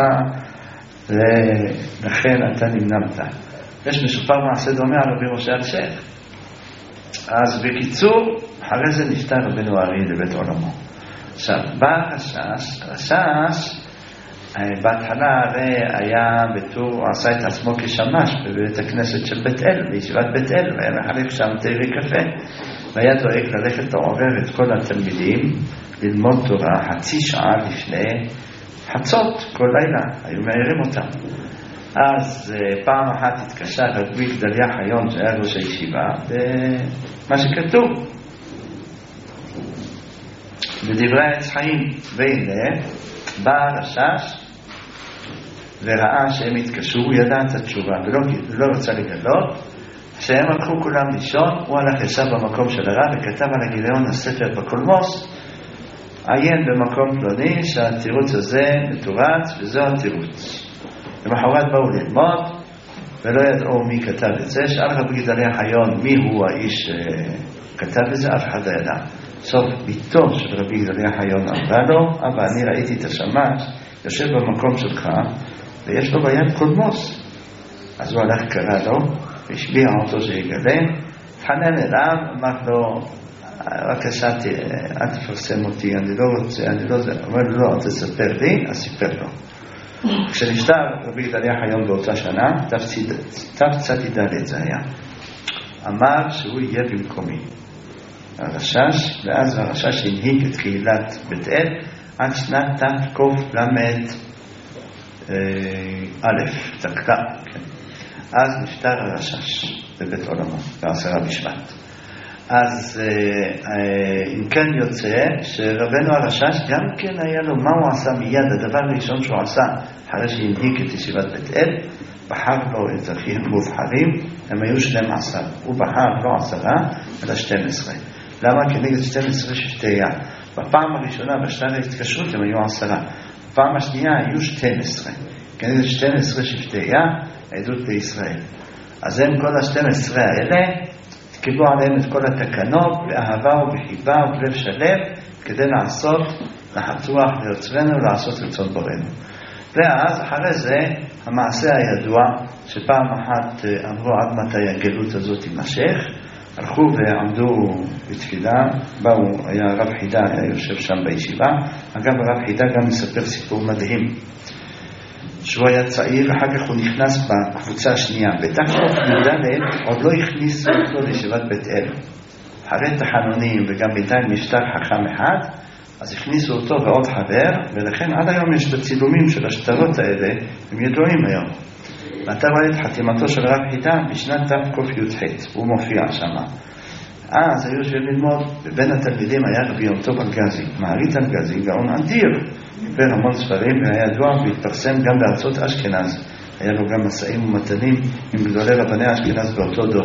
ולכן אתה נמנמת. יש מסופר מעשה דומה על רבי משה אלשיך. אז בקיצור, אחרי זה נפטר רבנו הארי לבית עולמו. עכשיו, בא רשש, רשש, בהתחלה הרי היה בתור, הוא עשה את עצמו כשמש בבית הכנסת של בית אל, בישיבת בית אל, והיה מחלק שם תה וקפה, והיה דואג ללכת לעורר את כל התלמידים, ללמוד תורה חצי שעה לפני חצות, כל לילה, היו מעירים אותם. אז פעם אחת התקשר רבי גדליה חיון, שהיה ראש הישיבה, ומה שכתוב בדברי העץ חיים, והנה בא הרשש וראה שהם התקשרו, הוא ידע את התשובה ולא, ולא רצה לגלות. כשהם הלכו כולם לישון, הוא הלך ישב במקום של הרב וכתב על הגיליון הספר בקולמוס, עיין במקום פלוני שהתירוץ הזה מתורץ וזו התירוץ. למחרת באו ללמוד ולא ידעו מי כתב את זה. שאל רבי גדליה חיון מי הוא האיש שכתב את זה, אף אחד לא ידע. סוף ביתו של רבי גדליה חיון אמרה לו, אבא, אני ראיתי את השמש יושב במקום שלך ויש לו ביד קולמוס. אז הוא הלך קרא לו והשביע אותו שיגלה, חנן אליו, אמר לו, בבקשה, אל תפרסם אותי, אני לא רוצה, אני לא זה. אומר לו, לא, תספר לי, אז סיפר לו. כשנפטר רבי גדליה חיון באותה שנה, תצ"ד זה היה, אמר שהוא יהיה במקומי הרשש, ואז הרשש הנהיג את קהילת בית אל עד שנת תקל"א, תק"א, כן. אז נפטר הרשש בבית עולמו בעשרה בשבט. אז אם כן יוצא שרבנו הרשש גם כן היה לו, מה הוא עשה מיד? הדבר הראשון שהוא עשה אחרי שהנהיג את ישיבת בית אל, בחר לו את אחיהם מובחרים, הם היו שנים עשר, הוא בחר לא עשרה אלא שתים עשרה. למה? כנגד שתים עשרה שבטי יד. בפעם הראשונה בשלב ההתקשרות הם היו עשרה, בפעם השנייה היו שתים עשרה, כנגד שתים עשרה שבטי יד העדות בישראל. אז הם כל ה-שתים עשרה האלה קיבלו עליהם את כל התקנות באהבה ובחיבה ובלב שלם כדי לעשות, לחצוח ליוצרנו ולעשות רצון בורנו. ואז אחרי זה המעשה הידוע שפעם אחת אמרו עד מתי הגלות הזאת תימשך, הלכו ועמדו בתפילה, באו, היה רב חידה, היה יושב שם בישיבה. אגב, הרב חידה גם מספר סיפור מדהים, שהוא היה צעיר, אחר כך הוא נכנס בקבוצה השנייה. בתק"ד עוד לא הכניסו אותו לישיבת בית אל. אחרי תחנונים וגם בינתיים משטר חכם אחד, אז הכניסו אותו ועוד חבר, ולכן עד היום יש את הצילומים של השטרות האלה, הם ידועים היום. ואתה רואה את חתימתו של הרב חידה בשנת תק"ח, הוא מופיע שם. אז היו שהם ללמוד, ובין התלמידים היה רבי יום טוב אלגזי, מעריץ אלגזי, גאון אדיר, דיבר המון ספרים והיה ידוע והתפרסם גם בארצות אשכנז. היה לו גם מסעים ומתנים עם גדולי רבני אשכנז באותו דור.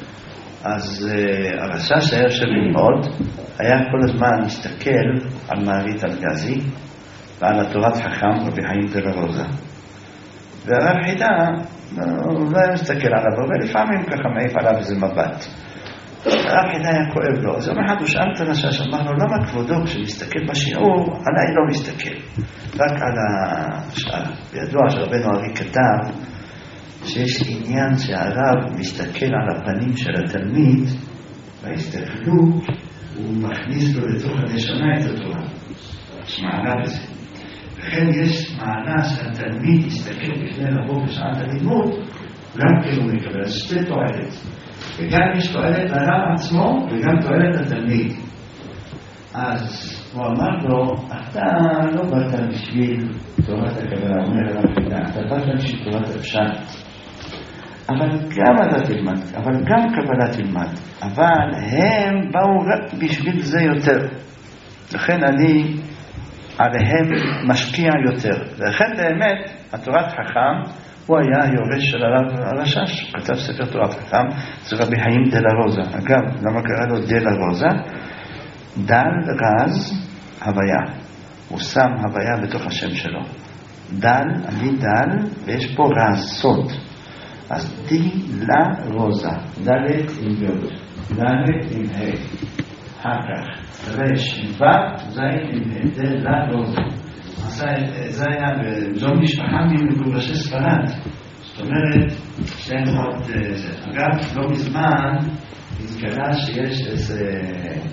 אז uh, הרשש שהיה יושב ללמוד, היה כל הזמן מסתכל על מעריץ אלגזי ועל התורת חכם רבי חיים דלה רוזה. והרב חידה לא היה מסתכל עליו, ולפעמים ככה מעיף עליו איזה מבט. הרב חידה היה כואב לו. אז יום אחד הוא שאל את הרשש, אמר לו, למה כבודו כשמסתכל בשיעור, עליי לא מסתכל, רק על השאר. בידוע שרבנו ארי כתב שיש עניין שהרב מסתכל על הפנים של התלמיד, וההסתכלות הוא מכניס לו לתוך הנשמה את התורה. יש מעלה בזה. לכן יש מעלה שהתלמיד יסתכל בפני רבו בשעת הלימוד, גם כן הוא מקבל שתי תועלת. וגם יש תועלת לרב עצמו וגם תועלת לתלמיד. אז הוא אמר לו, אתה לא באת בשביל תורת הקבלה, אומר הרב חידה, אתה באת בשביל תורת הפשט. אבל גם אתה תלמד, אבל גם קבלה תלמד. אבל הם באו רק בשביל זה יותר. לכן אני עליהם משקיע יותר. ולכן באמת, התורת חכם, הוא היה היורש של הרב הרשש, הוא כתב ספר תורת חכם, זה רבי חיים דלה רוזה. אגב, למה קרא לו דלה רוזה? דל רז הוויה. הוא שם הוויה בתוך השם שלו. דל, אני דל, ויש פה רז, סוד. אז די לה רוזה, דלת עם יוד, דלת עם ה', אחר כך רש עם ו', זין עם ה', די לה רוזה. זה היה בזו משפחה ממגורשי ספרד. זאת אומרת, שהם עוד, אגב, לא מזמן התגלה שיש איזה,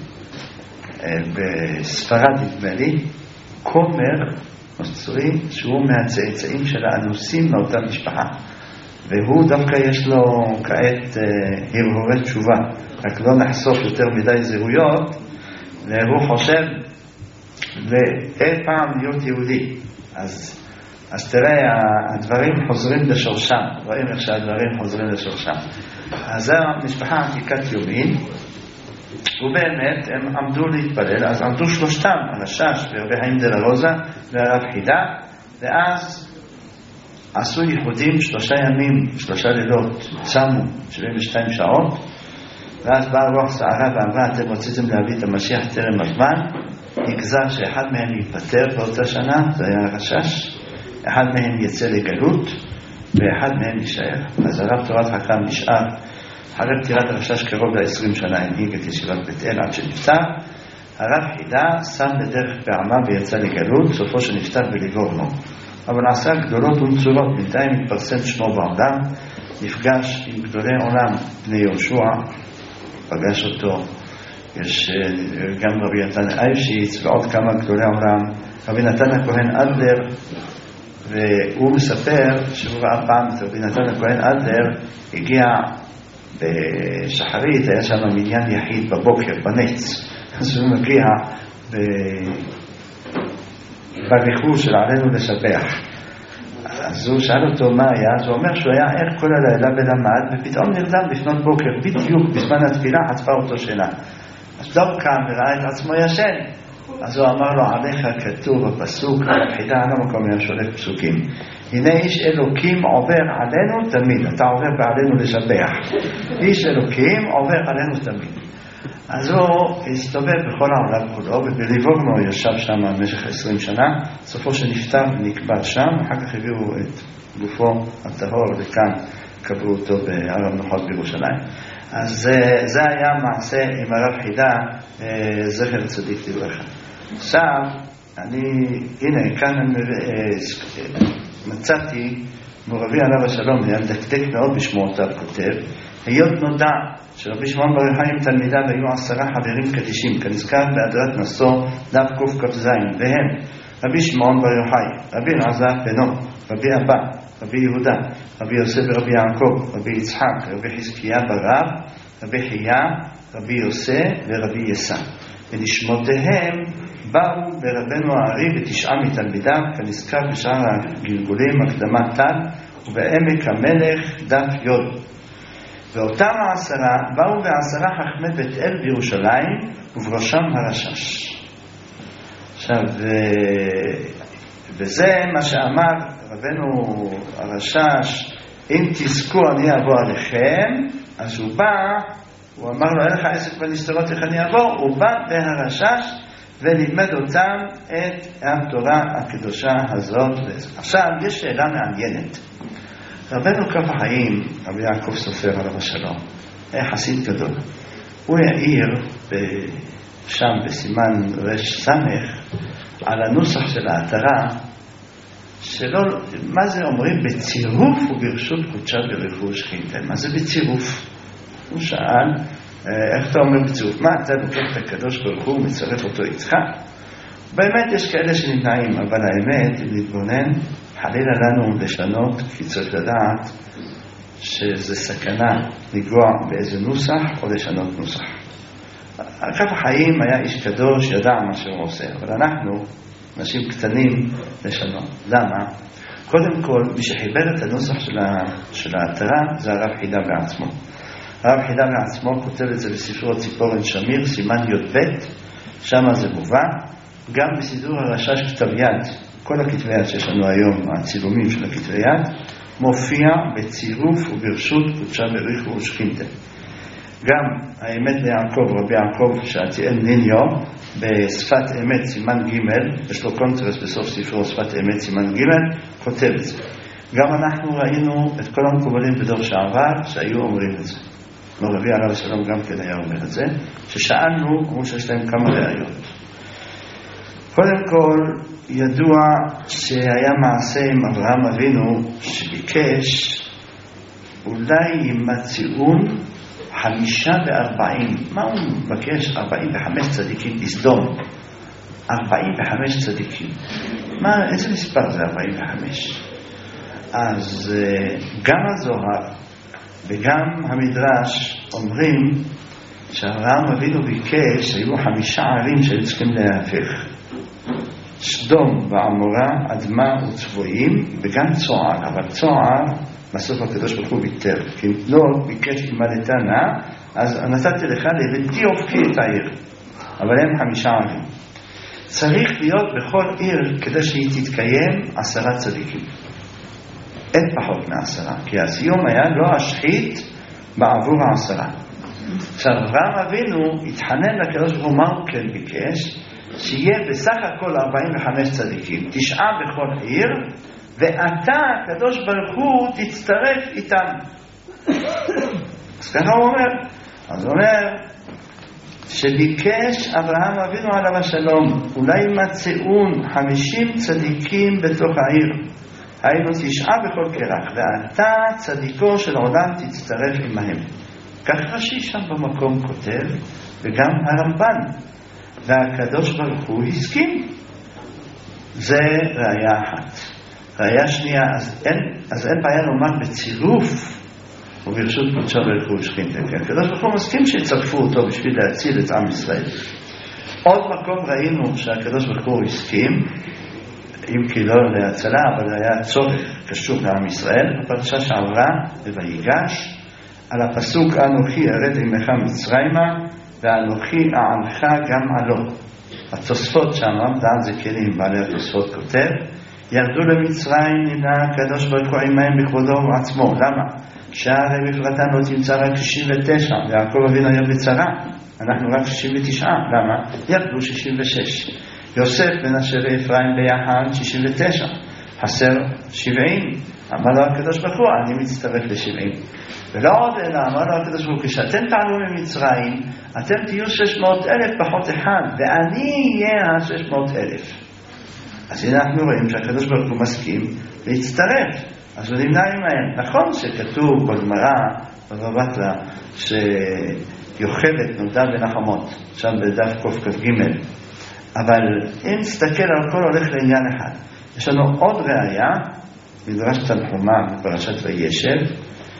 בספרד נדמה לי, כומר נוצרי שהוא מהצאצאים של האנוסים מאותה משפחה. והוא דווקא יש לו כעת הרהורי תשובה, רק לא נחשוף יותר מדי זהויות, והוא חושב ואי פעם להיות יהודי. אז, אז תראה, הדברים חוזרים לשורשם, רואים איך שהדברים חוזרים לשורשם. אז זו המשפחה עתיקת יומין, ובאמת הם עמדו להתפלל, אז עמדו שלושתם, הרשש ורבי חיים דלה רוזה והרב חידה, ואז עשו ייחודים שלושה ימים, שלושה לילות, צמו שבעים ושתיים שעות, ואז באה רוח סערה ואמרה, אתם רציתם להביא את המשיח טרם הזמן, נגזר שאחד מהם ייפטר באותה שנה, זה היה הרשש, אחד מהם יצא לגלות, ואחד מהם יישאר. אז הרב תורת חכם נשאר, אחרי פטירת הרשש קרוב ל-עשרים שנה, הנהיג את ישיבת בית אל עד שנפטר. הרב חידה שם לדרך פעמה ויצא לגלות, סופו שנפטר בליבורנו. אבל עשה גדולות ונצורות, בינתיים התפרסם שמו בעולם, נפגש עם גדולי עולם, בני יהושע, פגש אותו, יש גם רבי נתן אייבשיץ ועוד כמה גדולי עולם, רבי נתן הכהן אדלר, והוא מספר שהוא ראה פעם את רבי נתן הכהן אדלר, הגיע בשחרית, היה שם מניין יחיד בבוקר, בנץ, אז הוא מגיע בריחור של עלינו לשבח. אז הוא שאל אותו מה היה, אז הוא אומר שהוא היה ער כל הלילה ולמד, ופתאום נרדם לפנות בוקר, בדיוק בזמן התפילה חטפה אותו שינה. אז לא קם וראה את עצמו ישן. אז הוא אמר לו, עליך כתוב בפסוק, חידה על המקום היה שולף פסוקים. הנה איש אלוקים עובר עלינו תמיד, אתה עובר בעלינו לשבח. איש אלוקים עובר עלינו תמיד. אז הוא הסתובב בכל העולם כולו, ובליבורנו ישב שם במשך עשרים שנה, סופו שנפטר ונקבר שם, אחר כך הביאו את גופו הטהור לכאן, קברו אותו בהר המנוחות בירושלים. אז זה היה מעשה עם הרב חידה, זכר צדיק לברכה. עכשיו, אני, הנה, כאן מצאתי, מורבי עליו השלום, היה מדקדק מאוד בשמועותיו, כותב, היות נודע שרבי שמעון בר יוחאי עם תלמידיו היו עשרה חברים קדישים, כנזכר בהדרת נשוא דף קכ"ז, והם רבי שמעון בר יוחאי, רבי אלעזר בנו, רבי אבא, רבי יהודה, רבי יוסף ורבי יעקב, רבי יצחק, רבי חזקיה ברב, רבי חייא, רבי יוסף ורבי יסע. ונשמותיהם באו ברבנו הארי ותשעה מתלמידיו, כנזכר בשאר הגלגולים, הקדמת טל, ובעמק המלך דף יוד. ואותם העשרה באו בעשרה חכמי בית אל בירושלים, ובראשם הרשש. עכשיו, וזה מה שאמר רבנו הרשש, אם תזכו אני אבוא עליכם, אז הוא בא, הוא אמר לו, אין לך עסק בנסתרות איך אני אבוא, הוא בא בהרשש, ולימד אותם את התורה הקדושה הזאת. עכשיו, יש שאלה מעניינת. רבנו כף החיים, רבי יעקב סופר עליו השלום, היה חסיד גדול. הוא העיר שם בסימן רש סמך על הנוסח של ההתרה, שלא, מה זה אומרים? בצירוף וברשות קודשה ברכו שכינתם. מה זה בצירוף? הוא שאל, איך אתה אומר בצירוף? מה אתה לוקח את הקדוש ברוך הוא ומצרף אותו איתך? באמת יש כאלה שנמנעים, אבל האמת, אם נתבונן, חלילה לנו לשנות, כי צריך לדעת שזה סכנה לגוע באיזה נוסח או לשנות נוסח. כף החיים היה איש קדוש, ידע מה שהוא עושה, אבל אנחנו, אנשים קטנים, לשנות. למה? קודם כל, מי שחיבר את הנוסח של ההתרה זה הרב חידה בעצמו. הרב חידה בעצמו כותב את זה בספרו ציפורן שמיר, סימן י"ב, שם זה מובא, גם בסידור הרשש כתב יד, כל הכתבי יד שיש לנו היום, הצילומים של הכתבי יד, מופיע בצירוף וברשות קודשה בריחו ושכינתם. גם האמת ליעקב, רבי יעקב שעתיאל ניניו, בשפת אמת סימן ג', יש לו קונטרס בסוף ספרו שפת אמת סימן ג', כותב את זה. גם אנחנו ראינו את כל המקובלים בדור שעבר שהיו אומרים את זה. לא רבי עליו השלום גם כן היה אומר את זה, ששאלנו, כמו שיש להם כמה ראיות. קודם כל, ידוע שהיה מעשה עם אברהם אבינו שביקש אולי ימצאון חמישה וארבעים. מה הוא מבקש? ארבעים וחמש צדיקים בסדום. ארבעים וחמש צדיקים. מה, איזה מספר זה ארבעים וחמש? אז גם הזוהר וגם המדרש אומרים שאברהם אבינו ביקש, היו חמישה ערים שהיו צריכים להפך. סדום ועמורה, אדמה וצבועים, וגם צוער. אבל צוער, בסוף הקדוש ברוך הוא ויתר. כי לא ביקש כמלתה נא, אז נתתי לך לביתי הופכי את העיר. אבל הם חמישה ערים. צריך להיות בכל עיר, כדי שהיא תתקיים, עשרה צדיקים. אין פחות מעשרה. כי הסיום היה לא השחית בעבור העשרה. עכשיו, אברהם אבינו התחנן לקדוש ברוך הוא, מה הוא כן ביקש? שיהיה בסך הכל ארבעים וחמש צדיקים, תשעה בכל עיר, ואתה, הקדוש ברוך הוא, תצטרף איתם. אז ככה הוא אומר. אז הוא אומר, שביקש אברהם אבינו עליו השלום, אולי מצאון חמישים צדיקים בתוך העיר, היינו תשעה בכל קרח, ואתה צדיקו של עולם תצטרף עמהם. כך רש"י שם במקום כותב, וגם הרמב"ן. והקדוש ברוך הוא הסכים. זה ראיה אחת. ראיה שנייה, אז אין, אז אין בעיה לומר בצירוף וברשות קודשה בריחו ושכינתם. כי הקדוש ברוך הוא מסכים שיצרפו אותו בשביל להציל את עם ישראל. עוד מקום ראינו שהקדוש ברוך הוא הסכים, אם כי לא להצלה, אבל היה צורך קשור לעם ישראל, בפרשה שעברה, ויגש, על הפסוק אנוכי ארד עמך מצרימה, ואנוכי אענך גם עלו. התוספות שם, דן זה כלים, בעלי התוספות כותב, ירדו למצרים, נמנע הקדוש ברוך הוא עמהם בכבודו ובעצמו. למה? שהרי בפרטה לא תמצא רק שישים ותשע, ויעקב אבינו היה בצרה, אנחנו רק שישים ותשע. למה? ירדו שישים ושש. יוסף בן אשרי אפרים ביחד שישים ותשע, חסר שבעים. אמר לו הקדוש ברוך הוא, אני מצטרף ל-שבעים. ולא עוד אלא, אמר לו הקדוש ברוך הוא, כשאתם תעלו ממצרים, אתם תהיו שש מאות אלף פחות אחד, ואני אהיה ה-שש מאות אלף. אז הנה אנחנו רואים שהקדוש ברוך הוא מסכים להצטרף, אז הוא נמנע עמהם. נכון שכתוב בגמרא, בבא בתרא, שיוכבד נולדה בנחמות, שם בדף קכ"ג, אבל אם נסתכל על הכל הולך לעניין אחד. יש לנו עוד ראיה, מדרש תנחומא בפרשת וישב,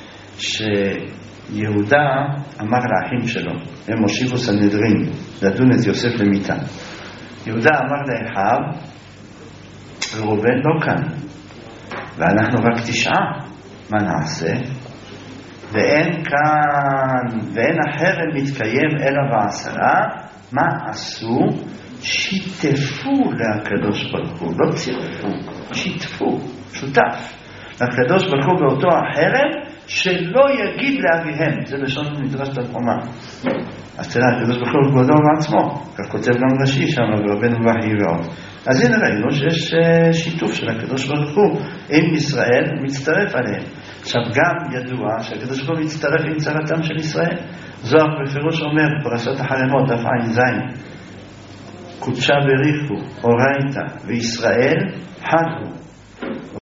שיהודה אמר לאחים שלו, הם הושיבו סנהדרין, לדון את יוסף למיתה. יהודה אמר לאחיו, ראובן לא כאן, ואנחנו רק תשעה, מה נעשה? ואין כאן, ואין החרם מתקיים אלא בעשרה, מה עשו? שיתפו להקדוש ברוך הוא, לא צירפו, שיתפו, שותף. הקדוש ברוך הוא באותו החרם, שלא יגיד לאביהם, זה לשון מדרש תנחומא. אז תראה, הקדוש ברוך הוא כבודו בעצמו, כך כותב גם רש"י שם, ורבנו בכי ועוד. אז הנה ראינו שיש שיתוף של הקדוש ברוך הוא עם ישראל, מצטרף עליהם. עכשיו גם ידוע שהקדוש ברוך הוא מצטרף עם צרתם של ישראל. זוהר בפירוש אומר, פרשת החרמות, דף עין זין, קודשה בריחו, אורייתא, וישראל חדו,